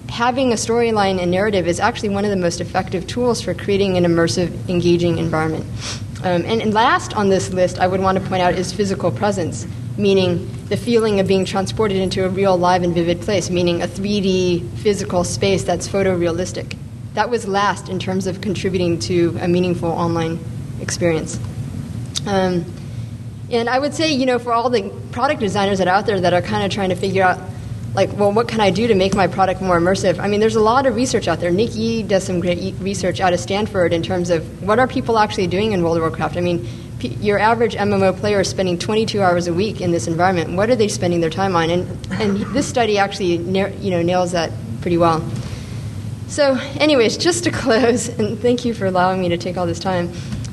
having a storyline and narrative is actually one of the most effective tools for creating an immersive, engaging environment. And last on this list, I would want to point out is physical presence, meaning the feeling of being transported into a real, live, and vivid place, meaning a 3D physical space that's photorealistic. That was last in terms of contributing to a meaningful online experience. And I would say, for all the product designers that are out there that are kind of trying to figure out, what can I do to make my product more immersive? I mean, there's a lot of research out there. Nick Yee does some great research out of Stanford in terms of what are people actually doing in World of Warcraft. I mean, your average MMO player is spending 22 hours a week in this environment. What are they spending their time on? And this study actually nails that pretty well. So anyways, just to close, and thank you for allowing me to take all this time,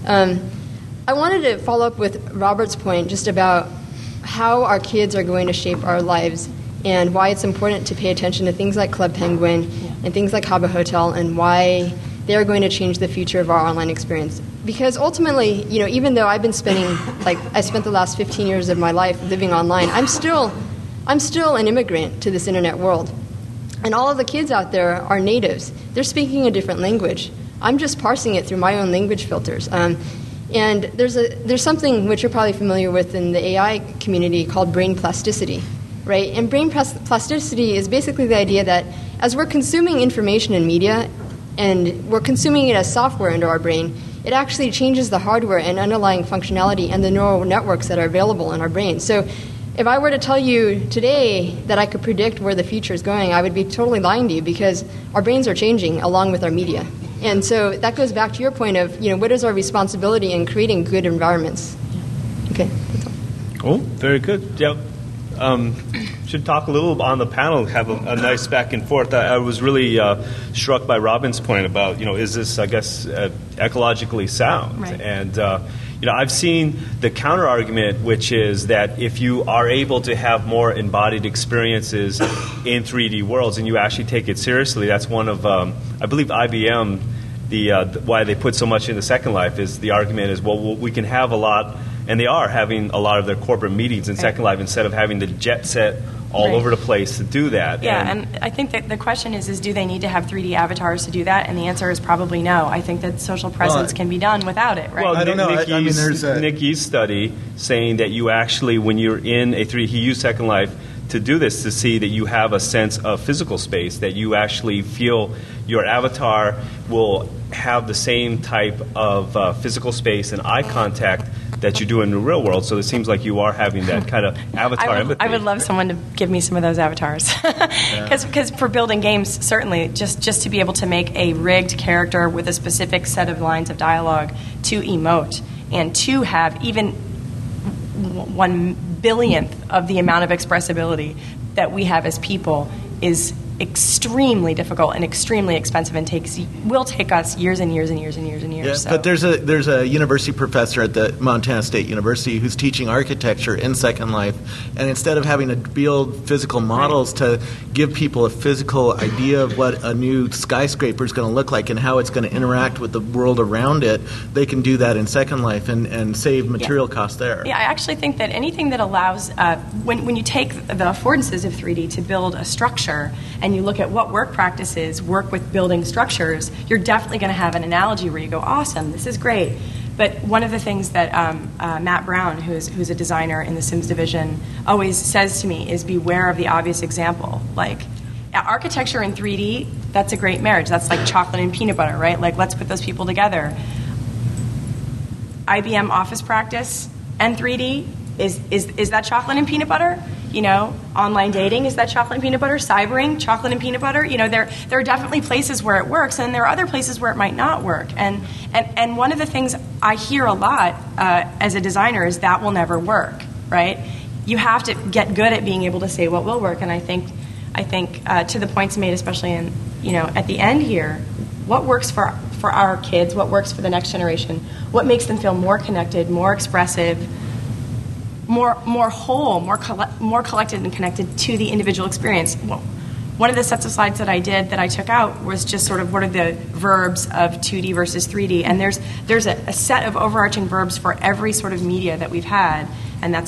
I wanted to follow up with Robert's point just about how our kids are going to shape our lives and why it's important to pay attention to things like Club Penguin and things like Habbo Hotel and why they're going to change the future of our online experience. Because ultimately, even though I've been spending, I spent the last 15 years of my life living online, I'm still an immigrant to this internet world. And all of the kids out there are natives. They're speaking a different language. I'm just parsing it through my own language filters. And there's something which you're probably familiar with in the AI community called brain plasticity, right? And brain plasticity is basically the idea that as we're consuming information and media, and we're consuming it as software into our brain, it actually changes the hardware and underlying functionality and the neural networks that are available in our brain. So if I were to tell you today that I could predict where the future is going, I would be totally lying to you because our brains are changing along with our media. And so that goes back to your point of, what is our responsibility in creating good environments? Okay, that's all.
Cool, very good. Yep. Should talk a little on the panel, have a nice back and forth. I was really struck by Robin's point about, is this, I guess, ecologically sound?
Right.
And, I've seen the counter argument, which is that if you are able to have more embodied experiences in 3D worlds and you actually take it seriously, that's one of, I believe IBM, why they put so much into Second Life is the argument is, well, we can have a lot, and they are having a lot of their corporate meetings in Second Life instead of having to jet set all over the place to do that.
Yeah, and I think that the question is do they need to have 3D avatars to do that? And the answer is probably no. I think that social presence can be done without it, right?
Well,
I don't know.
There's Nick Yee's study saying that you actually, when you're in a 3D, he used Second Life to do this, to see that you have a sense of physical space, that you actually feel your avatar will have the same type of physical space and eye contact that you do in the real world. So it seems like you are having that kind of avatar empathy.
I would love someone to give me some of those avatars. Because for building games, certainly, just to be able to make a rigged character with a specific set of lines of dialogue to emote and to have even 1/billionth of the amount of expressibility that we have as people is extremely difficult and extremely expensive and will take us years and years and years and years and years.
Yeah,
so.
But there's a university professor at the Montana State University who's teaching architecture in Second Life, and instead of having to build physical models to give people a physical idea of what a new skyscraper is going to look like and how it's going to interact with the world around it, they can do that in Second Life and save material costs there.
Yeah, I actually think that anything that allows, when you take the affordances of 3D to build a structure and you look at what work practices work with building structures, you're definitely going to have an analogy where you go, awesome, this is great. But one of the things that Matt Brown, who's a designer in the Sims division, always says to me is beware of the obvious example. Like, architecture in 3D, that's a great marriage. That's like chocolate and peanut butter, right? Like, let's put those people together. IBM Office practice and 3D, is that chocolate and peanut butter? Online dating, is that chocolate and peanut butter? Cybering, chocolate and peanut butter? There are definitely places where it works, and there are other places where it might not work. And one of the things I hear a lot as a designer is that will never work, right? You have to get good at being able to say what will work. And I think to the points made, especially in at the end here, what works for our kids, what works for the next generation, what makes them feel more connected, more expressive, more whole, more collected and connected to the individual experience. Well, one of the sets of slides that I did that I took out was just sort of what are the verbs of 2D versus 3D, and there's a set of overarching verbs for every sort of media that we've had, and that's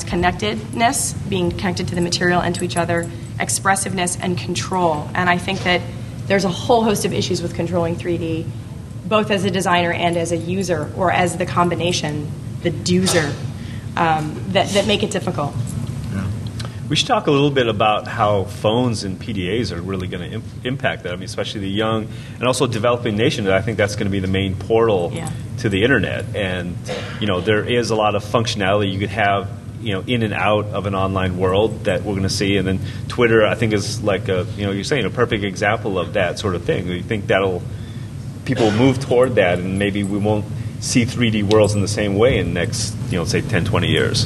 connectedness, being connected to the material and to each other, expressiveness, and control. And I think that there's a whole host of issues with controlling 3D, both as a designer and as a user, or as the combination, the doozer, that make it difficult.
We should talk a little bit about how phones and PDAs are really going to impact that. I mean, especially the young and also developing nation. I think that's going to be the main portal to the internet. And there is a lot of functionality you could have, in and out of an online world that we're going to see. And then Twitter, I think, is like you're saying a perfect example of that sort of thing. You think people will move toward that, and maybe we won't see 3D worlds in the same way in the next, say 10, 20 years.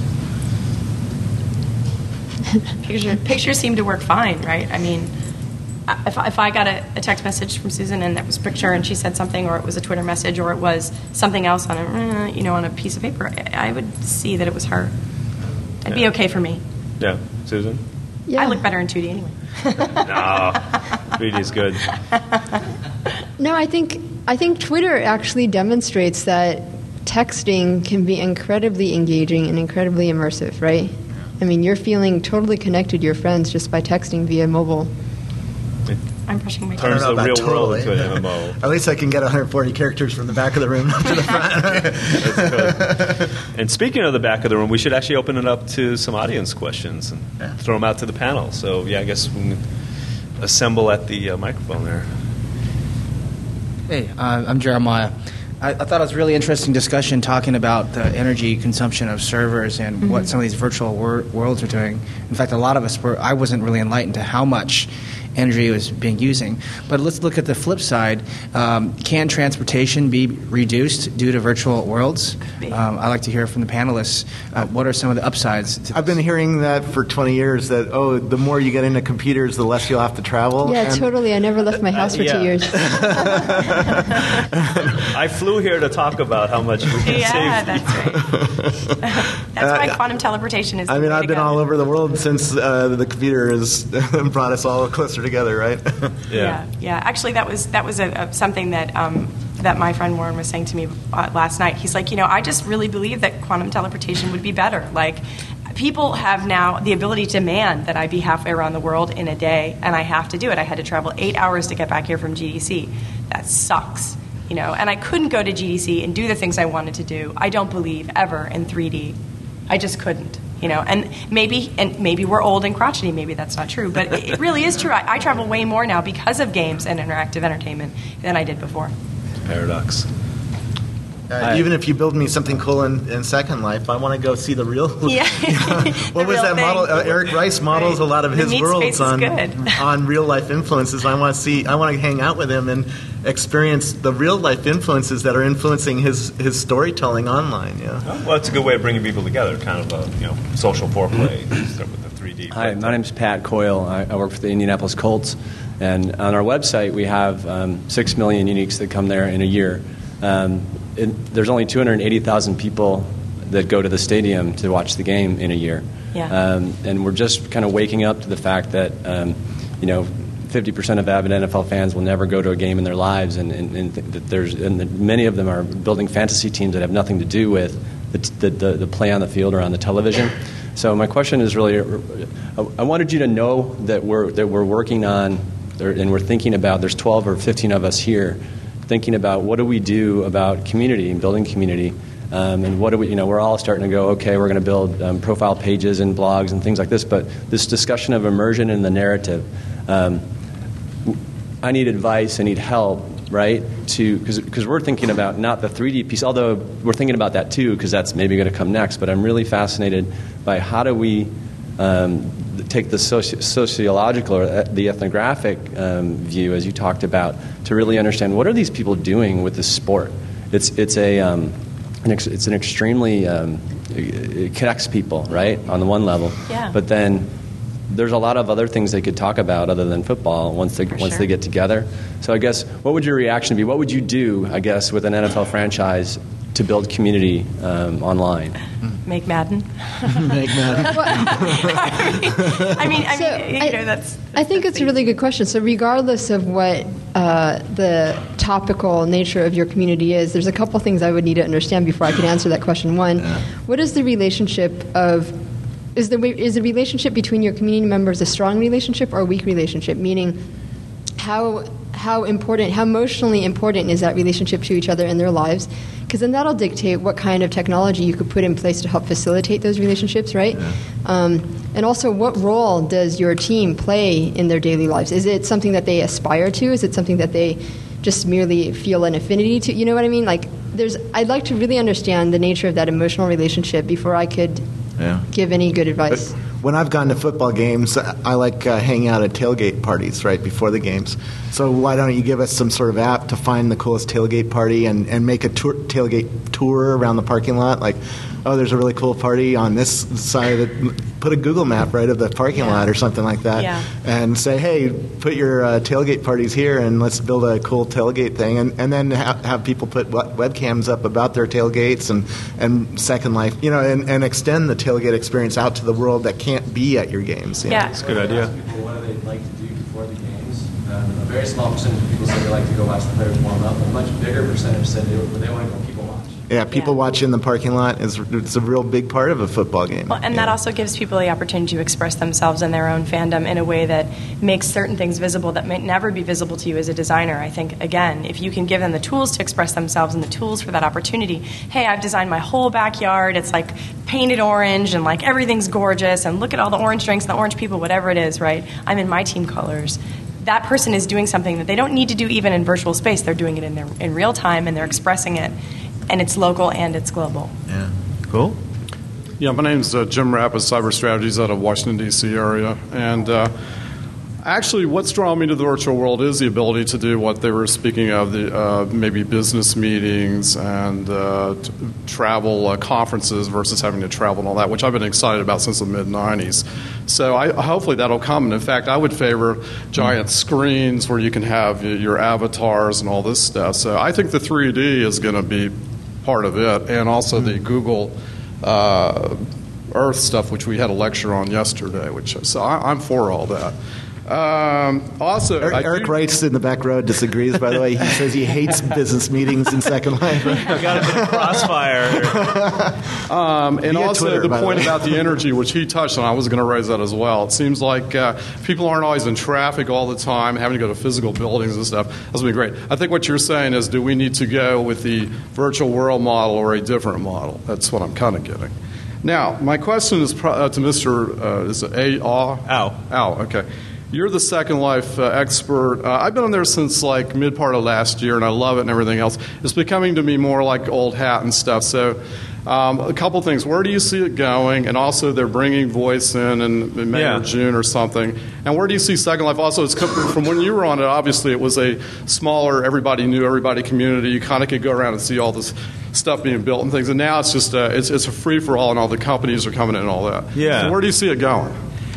Pictures seem to work fine, right? I mean, if I got a text message from Susan and that was a picture and she said something, or it was a Twitter message, or it was something else on a piece of paper, I would see that it was her. It'd be okay for me.
Yeah, Susan.
Yeah. I look better in 2D anyway.
No, 3D is good.
No, I think Twitter actually demonstrates that texting can be incredibly engaging and incredibly immersive, right? I mean, you're feeling totally connected to your friends just by texting via mobile.
I'm pushing my
turns the real world into an MMO.
At least I can get 140 characters from the back of the room to the front.
That's good. And speaking of the back of the room, we should actually open it up to some audience questions and throw them out to the panel. So, I guess we can assemble at the microphone there.
Hey, I'm Jeremiah. I thought it was a really interesting discussion talking about the energy consumption of servers and what some of these virtual worlds are doing. In fact, a lot of us I wasn't really enlightened to how much energy was being using. But let's look at the flip side. Can transportation be reduced due to virtual worlds? I'd like to hear from the panelists. What are some of the upsides?
I've been hearing that for 20 years, that, the more you get into computers, the less you'll have to travel.
Yeah, totally. I never left my house for 2 years.
I flew here to talk about how much we can save.
Yeah, that's right. That's why quantum teleportation is the way
I've
to
been
go.
all over the world since the computer has brought us all closer together, right?
Yeah. Actually, that was something that that my friend Warren was saying to me last night. He's like, I just really believe that quantum teleportation would be better. Like, people have now the ability to demand that I be halfway around the world in a day, and I have to do it. I had to travel 8 hours to get back here from GDC. That sucks, and I couldn't go to GDC and do the things I wanted to do. I don't believe ever in 3D. I just couldn't. And maybe we're old and crotchety. Maybe that's not true, but it really is true. I travel way more now because of games and interactive entertainment than I did before.
Paradox.
Even if you build me something cool in Second Life, I want to go see the real.
Yeah.
What was that model? Eric Rice models a lot of his worlds on real life influences. I want to hang out with him and experience the real life influences that are influencing his storytelling online. Yeah.
Well, it's a good way of bringing people together. Kind of a social foreplay. Start with the 3D.
Hi, my name's Pat Coyle. I work for the Indianapolis Colts, and on our website we have 6 million uniques that come there in a year. There's only 280,000 people that go to the stadium to watch the game in a year.
Yeah.
And we're just kind of waking up to the fact that, 50% of avid NFL fans will never go to a game in their lives, and many of them are building fantasy teams that have nothing to do with the play on the field or on the television. So my question is really, I wanted you to know that we're working on, and we're thinking about, there's 12 or 15 of us here, thinking about what do we do about community and building community, and what do we, we're all starting to go, okay, we're going to build profile pages and blogs and things like this, but this discussion of immersion in the narrative, I need advice, I need help, right, because we're thinking about not the 3D piece, although we're thinking about that too, because that's maybe going to come next, but I'm really fascinated by how do we take the sociological or the ethnographic view, as you talked about, to really understand what are these people doing with this sport. It's an extremely it connects people, right, on the one level.
Yeah.
But then there's a lot of other things they could talk about other than football once they get together. So I guess what would your reaction be? What would you do, I guess, with an NFL franchise to build community online?
Make Madden.
Make Madden.
I think it's a really good question. So regardless of what the topical nature of your community is, there's a couple things I would need to understand before I could answer that question. One, what is the relationship is the relationship between your community members a strong relationship or a weak relationship? Meaning, how how emotionally important is that relationship to each other in their lives, because then that'll dictate what kind of technology you could put in place to help facilitate those relationships, right? Yeah. And also, what role does your team play in their daily lives? Is it something that they aspire to? Is it something that they just merely feel an affinity to? You know what I mean? Like, I'd like to really understand the nature of that emotional relationship before I could give any good advice.
When I've gone to football games, I like hanging out at tailgate parties right before the games. So why don't you give us some sort of app to find the coolest tailgate party and make a tailgate tour around the parking lot? Like, oh, there's a really cool party on this side of the, put a Google map right of the parking lot or something like that, and say, hey, put your tailgate parties here and let's build a cool tailgate thing, and then have people put webcams up about their tailgates and Second Life, and extend the tailgate experience out to the world that can't be at your games.
Yeah,
that's a good idea.
People what do they like to do before the games? A very small percentage of people say they like to go watch the players warm up. A much bigger percentage said they want to go people watch.
Yeah, people watch in the parking lot it's a real big part of a football game.
Well, and that also gives people the opportunity to express themselves in their own fandom in a way that makes certain things visible that might never be visible to you as a designer. I think, again, if you can give them the tools to express themselves and the tools for that opportunity, hey, I've designed my whole backyard, it's like painted orange and like everything's gorgeous and look at all the orange drinks and the orange people, whatever it is, right? I'm in my team colors. That person is doing something that they don't need to do even in virtual space. They're doing it in real time and they're expressing it. And it's local and it's global.
Yeah. Cool.
Yeah, my name's Jim Rapp of Cyber Strategies out of Washington, D.C. area. And actually what's drawn me to the virtual world is the ability to do what they were speaking of, the maybe business meetings and travel conferences versus having to travel and all that, which I've been excited about since the mid-'90s. So hopefully that'll come. And in fact, I would favor giant screens where you can have your avatars and all this stuff. So I think the 3D is going to be part of it, and also the Google Earth stuff, which we had a lecture on yesterday. So I'm for all that. Also,
Eric writes in the back row disagrees. By the way, he says he hates business meetings in Second Life.
Got a bit of crossfire.
And also
Twitter,
the point about the energy, which he touched on, I was going to raise that as well. It seems like people aren't always in traffic all the time, having to go to physical buildings and stuff. That's going to be great. I think what you're saying is, do we need to go with the virtual world model or a different model? That's what I'm kind of getting. Now, my question is to Mr. Is it Al? Al, okay. You're the Second Life expert. I've been on there since like mid part of last year, and I love it and everything else. It's becoming to me more like old hat and stuff. So a couple things. Where do you see it going? And also they're bringing voice in May or June or something. And where do you see Second Life? Also, it's from when you were on it, obviously it was a smaller, everybody knew everybody community. You kind of could go around and see all this stuff being built and things. And now it's just it's a free-for-all, and all the companies are coming in and all that.
Yeah.
So where do you see it going?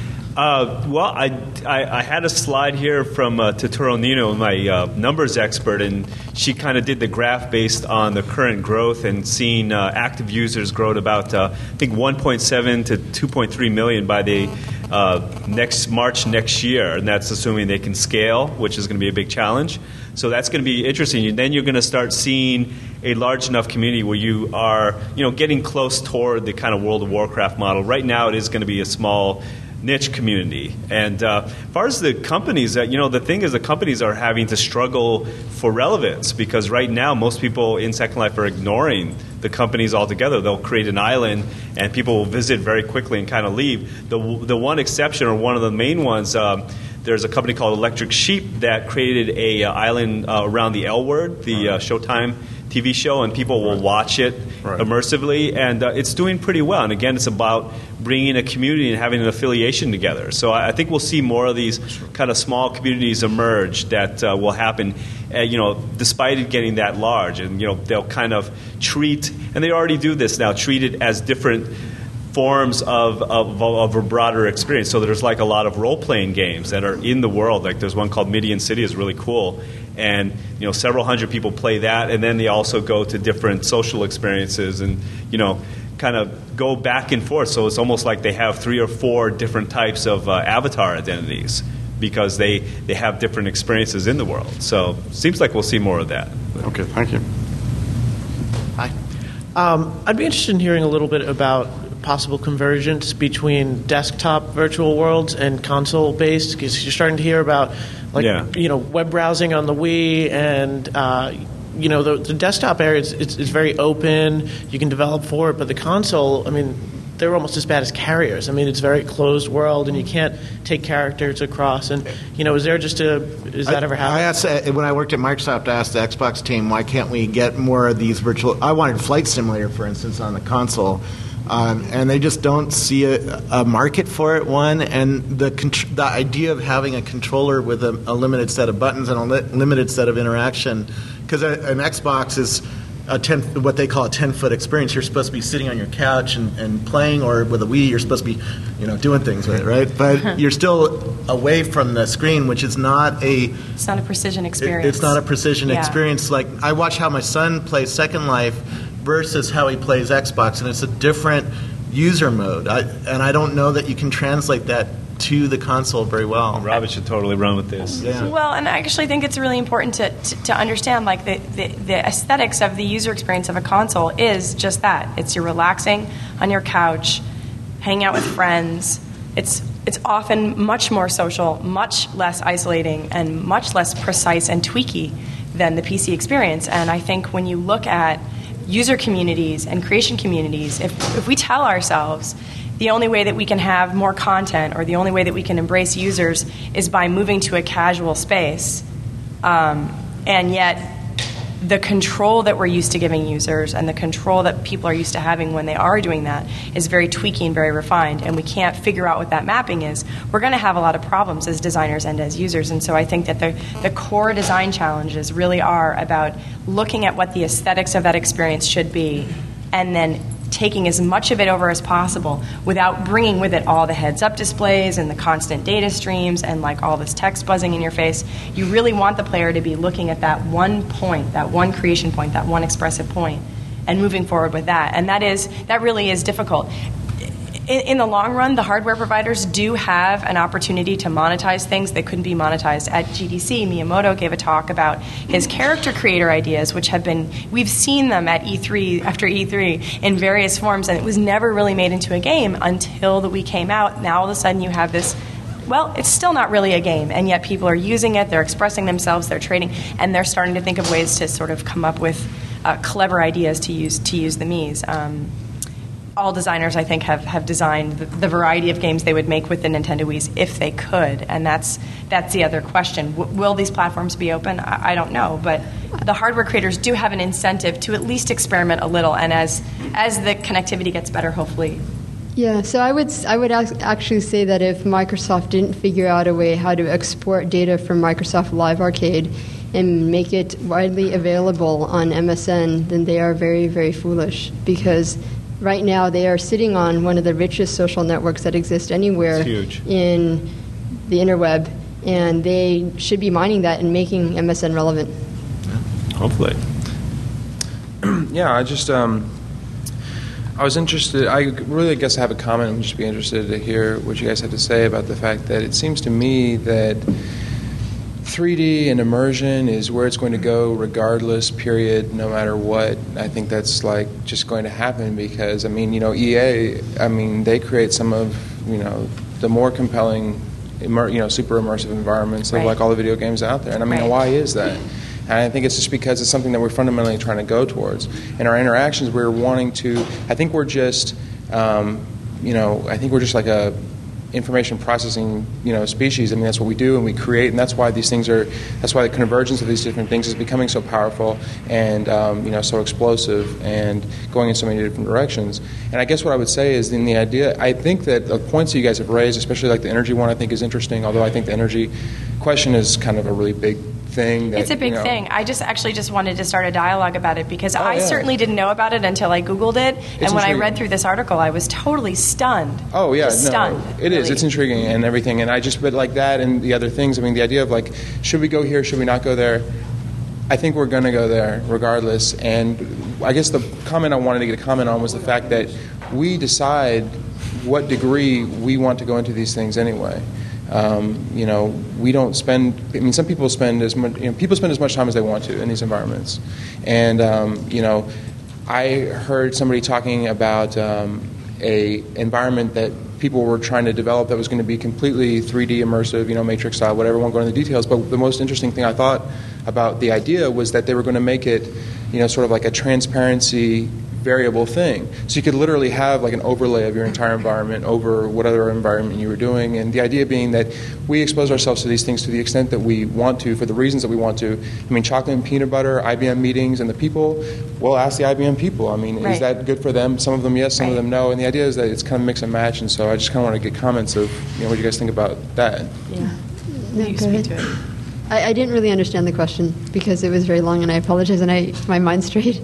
Well, I had a slide here from Totoro Nino, my numbers expert, and she kind of did the graph based on the current growth and seeing active users grow to about, I think, 1.7 to 2.3 million by the next March next year, and that's assuming they can scale, which is going to be a big challenge. So that's going to be interesting. And then you're going to start seeing a large enough community where you are, getting close toward the kind of World of Warcraft model. Right now, it is going to be a small niche community. And as far as the companies, the thing is the companies are having to struggle for relevance because right now most people in Second Life are ignoring the companies altogether. They'll create an island and people will visit very quickly and kind of leave. The one exception, or one of the main ones, there's a company called Electric Sheep that created a island around the L Word, the Showtime TV show, and people will watch it immersively, and it's doing pretty well. And again, it's about bringing a community and having an affiliation together. So I think we'll see more of these kind of small communities emerge that will happen, despite it getting that large. And they'll kind of treat, and they already do this now, treat it as different forms of a broader experience. So there's like a lot of role-playing games that are in the world. Like there's one called Midian City, is really cool. And several hundred people play that, and then they also go to different social experiences and kind of go back and forth. So it's almost like they have 3 or 4 different types of avatar identities because they have different experiences in the world. So it seems like we'll see more of that.
Okay, thank you.
Hi.
I'd be interested in hearing a little bit about possible convergence between desktop virtual worlds and console-based, because you're starting to hear about web browsing on the Wii and the desktop area it's very open. You can develop for it, but the console, I mean, they're almost as bad as carriers. I mean, it's a very closed world, and you can't take characters across. And is that ever happened?
When I worked at Microsoft, I asked the Xbox team, why can't we get more of these virtual? I wanted Flight Simulator, for instance, on the console. And they just don't see a market for it, one. And the idea of having a controller with a limited set of buttons and a limited set of interaction, because an Xbox is what they call a 10-foot experience. You're supposed to be sitting on your couch and playing, or with a Wii, you're supposed to be doing things with it, right? But you're still away from the screen, which is not
It's not a precision experience.
It's not a precision experience. Like, I watch how my son plays Second Life versus how he plays Xbox, and it's a different user mode. And I don't know that you can translate that to the console very well.
Robert should totally run with this.
Yeah.
Well, and I actually think it's really important to understand, like, the aesthetics of the user experience of a console is just that. It's you're relaxing on your couch, hanging out with friends. It's often much more social, much less isolating, and much less precise and tweaky than the PC experience. And I think when you look at user communities and creation communities, if we tell ourselves the only way that we can have more content or the only way that we can embrace users is by moving to a casual space, and yet the control that we're used to giving users and the control that people are used to having when they are doing that is very tweaky and very refined, and we can't figure out what that mapping is, we're going to have a lot of problems as designers and as users. And so I think that the core design challenges really are about looking at what the aesthetics of that experience should be and then taking as much of it over as possible without bringing with it all the heads-up displays and the constant data streams and like all this text buzzing in your face. You really want the player to be looking at that one point, that one creation point, that one expressive point, and moving forward with that. And that really is difficult. In the long run, the hardware providers do have an opportunity to monetize things that couldn't be monetized. At GDC, Miyamoto gave a talk about his character creator ideas, which we've seen them at E3 after E3 in various forms, and it was never really made into a game until the Wii came out. Now all of a sudden you have this, well, it's still not really a game, and yet people are using it, they're expressing themselves, they're trading, and they're starting to think of ways to sort of come up with clever ideas to use the Miis. All designers, I think, have designed the variety of games they would make with the Nintendo Wiis if they could, and that's the other question. Will these platforms be open? I don't know, but the hardware creators do have an incentive to at least experiment a little, and as the connectivity gets better, hopefully.
Yeah, so I would actually say that if Microsoft didn't figure out a way how to export data from Microsoft Live Arcade and make it widely available on MSN, then they are very, very foolish, because right now they are sitting on one of the richest social networks that exist anywhere in the interweb, and they should be mining that and making MSN relevant.
Hopefully.
Yeah, I was interested. I really guess I have a comment. I'm just be interested to hear what you guys have to say about the fact that it seems to me that 3D and immersion is where it's going to go regardless, period, no matter what. I think that's just going to happen because, EA, they create some of, the more compelling, super immersive environments of all the video games out there. And why is that? And I think it's just because it's something that we're fundamentally trying to go towards. In our interactions, we're wanting to, I think we're just like a information processing, species. That's what we do, and we create, and that's why the convergence of these different things is becoming so powerful and, so explosive and going in so many different directions. And I guess what I would say is in the idea, I think that the points that you guys have raised, especially like the energy one, I think is interesting, although I think the energy question is kind of a really big thing.
It's a big thing. I just wanted to start a dialogue about it because I certainly didn't know about it until I Googled it. And when I read through this article, I was totally stunned.
Oh, yeah.
Stunned.
It is. It's intriguing and everything. And but like that and the other things, the idea of should we go here, should we not go there? I think we're going to go there regardless. And I guess the comment I wanted to get a comment on was the fact that we decide what degree we want to go into these things anyway. We don't spend. Some people spend as much. People spend as much time as they want to in these environments, and I heard somebody talking about a environment that people were trying to develop that was going to be completely 3D immersive, Matrix style, whatever. I won't go into the details. But the most interesting thing I thought about the idea was that they were going to make it, sort of like a transparency variable thing. So you could literally have like an overlay of your entire environment over whatever environment you were doing. And the idea being that we expose ourselves to these things to the extent that we want to, for the reasons that we want to. I mean, chocolate and peanut butter, IBM meetings, and the people, we'll ask the IBM people. I mean, is that good for them? Some of them yes, some of them no. And the idea is that it's kind of mix and match. And so I just kind of want to get comments of what you guys think about that.
Yeah.
No,
You
go
speak
ahead.
to it.
I didn't really understand the question because it was very long, and I apologize, and my mind's straight.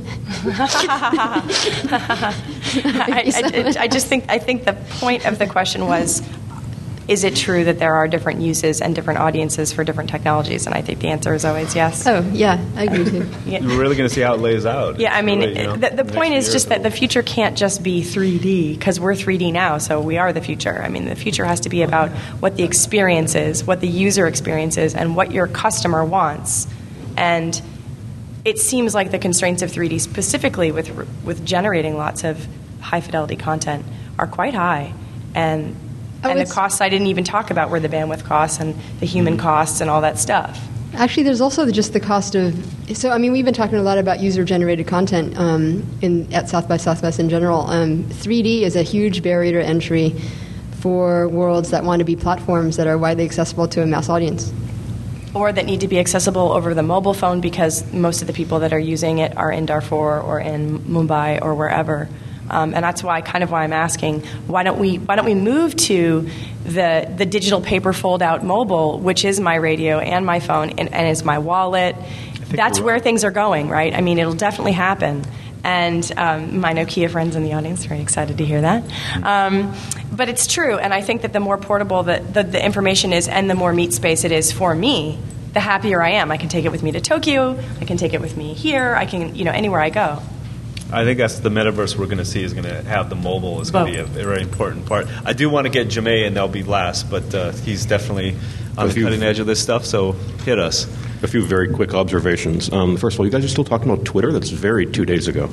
I think the point of the question was, is it true that there are different uses and different audiences for different technologies? And I think the answer is always yes.
Oh, yeah, I agree too.
We're really going to see how it lays out.
Yeah, I mean,
Really,
the point is just that the future can't just be 3D, because we're 3D now, so we are the future. I mean, the future has to be about what the experience is, what the user experience is, and what your customer wants. And it seems like the constraints of 3D, specifically with generating lots of high-fidelity content, are quite high. And the costs I didn't even talk about were the bandwidth costs and the human costs and all that stuff.
Actually, there's also just the cost of. So, I mean, we've been talking a lot about user-generated content at South by Southwest in general. 3D is a huge barrier to entry for worlds that want to be platforms that are widely accessible to a mass audience.
Or that need to be accessible over the mobile phone, because most of the people that are using it are in Darfur or in Mumbai or wherever. And that's why I'm asking, why don't we move to the digital paper fold-out mobile, which is my radio and my phone and is my wallet. That's where things are going, right? I mean, it'll definitely happen. And my Nokia friends in the audience are very excited to hear that. But it's true, and I think that the more portable the information is and the more meat space it is for me, the happier I am. I can take it with me to Tokyo. I can take it with me here. I can, anywhere I go.
I think that's the metaverse we're going to see is going to have the mobile is going to be a very important part. I do want to get Jamae, and they'll be last, but he's definitely on the cutting edge of this stuff, so hit us.
A few very quick observations. First of all, you guys are still talking about Twitter? That's very 2 days ago.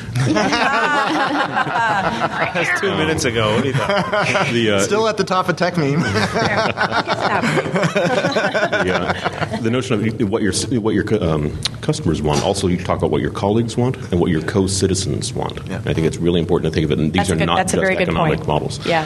That's 2 minutes ago. What do you think?
Still at the top of Tech Meme.
The notion of what your customers want. Also, you talk about what your colleagues want and what your co-citizens want. Yeah. I think it's really important to think of it. And these are not just economic models.
Yeah.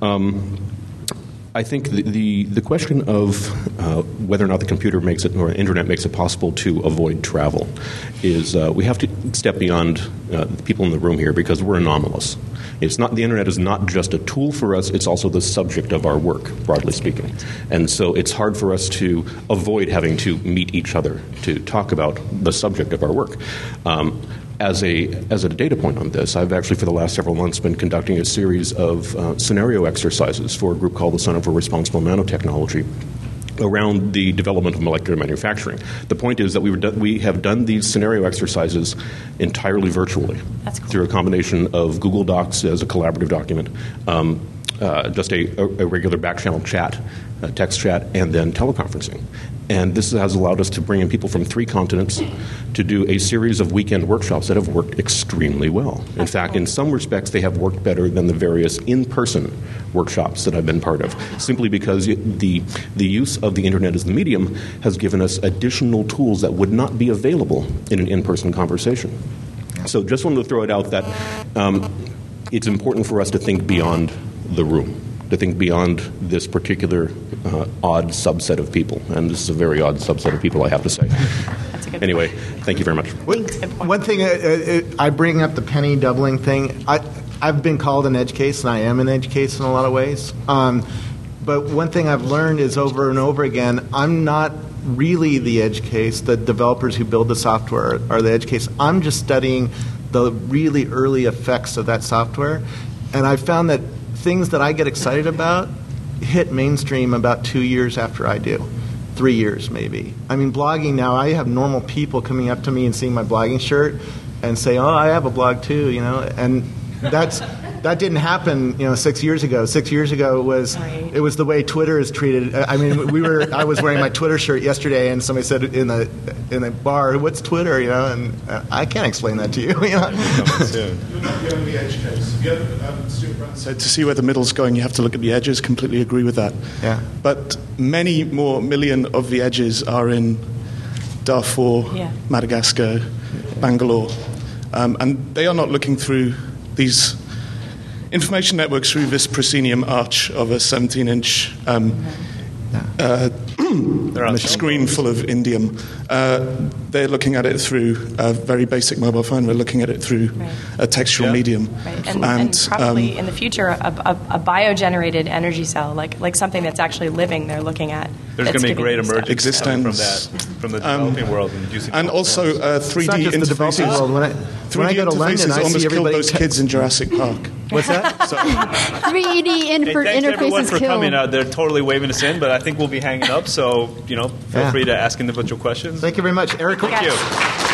I think the question of whether or not the computer makes it or internet makes it possible to avoid travel is we have to step beyond the people in the room here, because we're anomalous. The internet is not just a tool for us; it's also the subject of our work, broadly speaking. And so it's hard for us to avoid having to meet each other to talk about the subject of our work. As a data point on this, I've actually for the last several months been conducting a series of scenario exercises for a group called the Center for Responsible Nanotechnology around the development of molecular manufacturing. The point is that we have done these scenario exercises entirely virtually.
That's cool.
Through a combination of Google Docs as a collaborative document, just a regular back-channel chat, text chat, and then teleconferencing. And this has allowed us to bring in people from 3 continents to do a series of weekend workshops that have worked extremely well. In fact, in some respects, they have worked better than the various in-person workshops that I've been part of, simply because the use of the internet as the medium has given us additional tools that would not be available in an in-person conversation. So just wanted to throw it out that it's important for us to think beyond the room, to think beyond this particular odd subset of people. And this is a very odd subset of people, I have to say.
That's a good
Anyway, thank you very much.
One thing, I bring up the penny doubling thing. I've been called an edge case, and I am an edge case in a lot of ways. But one thing I've learned is over and over again, I'm not really the edge case. The developers who build the software are the edge case. I'm just studying the really early effects of that software. And I found that things that I get excited about hit mainstream about 2 years after I do. 3 years, maybe. I mean, blogging now, I have normal people coming up to me and seeing my blogging shirt and say, oh, I have a blog too, and that's that didn't happen, 6 years ago. 6 years ago it was the way Twitter is treated. I mean, I was wearing my Twitter shirt yesterday, and somebody said in the bar, "What's Twitter?" And I can't explain that to you.
So to see where the middle's going, you have to look at the edges. Completely agree with that.
Yeah.
But many more million of the edges are in Darfur, Madagascar, Bangalore, and they are not looking through these information networks through this proscenium arch of a 17-inch screen full of indium. They're looking at it through a very basic mobile phone. We're looking at it through a textual medium.
Right. And probably in the future, a biogenerated energy cell, like something that's actually living, they're looking at.
There's going to be a great emergence
existence
from the developing world.
And also 3D interfaces.
When I go to London, I
almost
see
killed those kids in Jurassic Park.
What's that?
3D
thanks everyone for
kill.
coming. They're totally waving us in, but I think we'll be hanging up. So feel free to ask individual questions.
Thank you very much, Eric.
Thank you.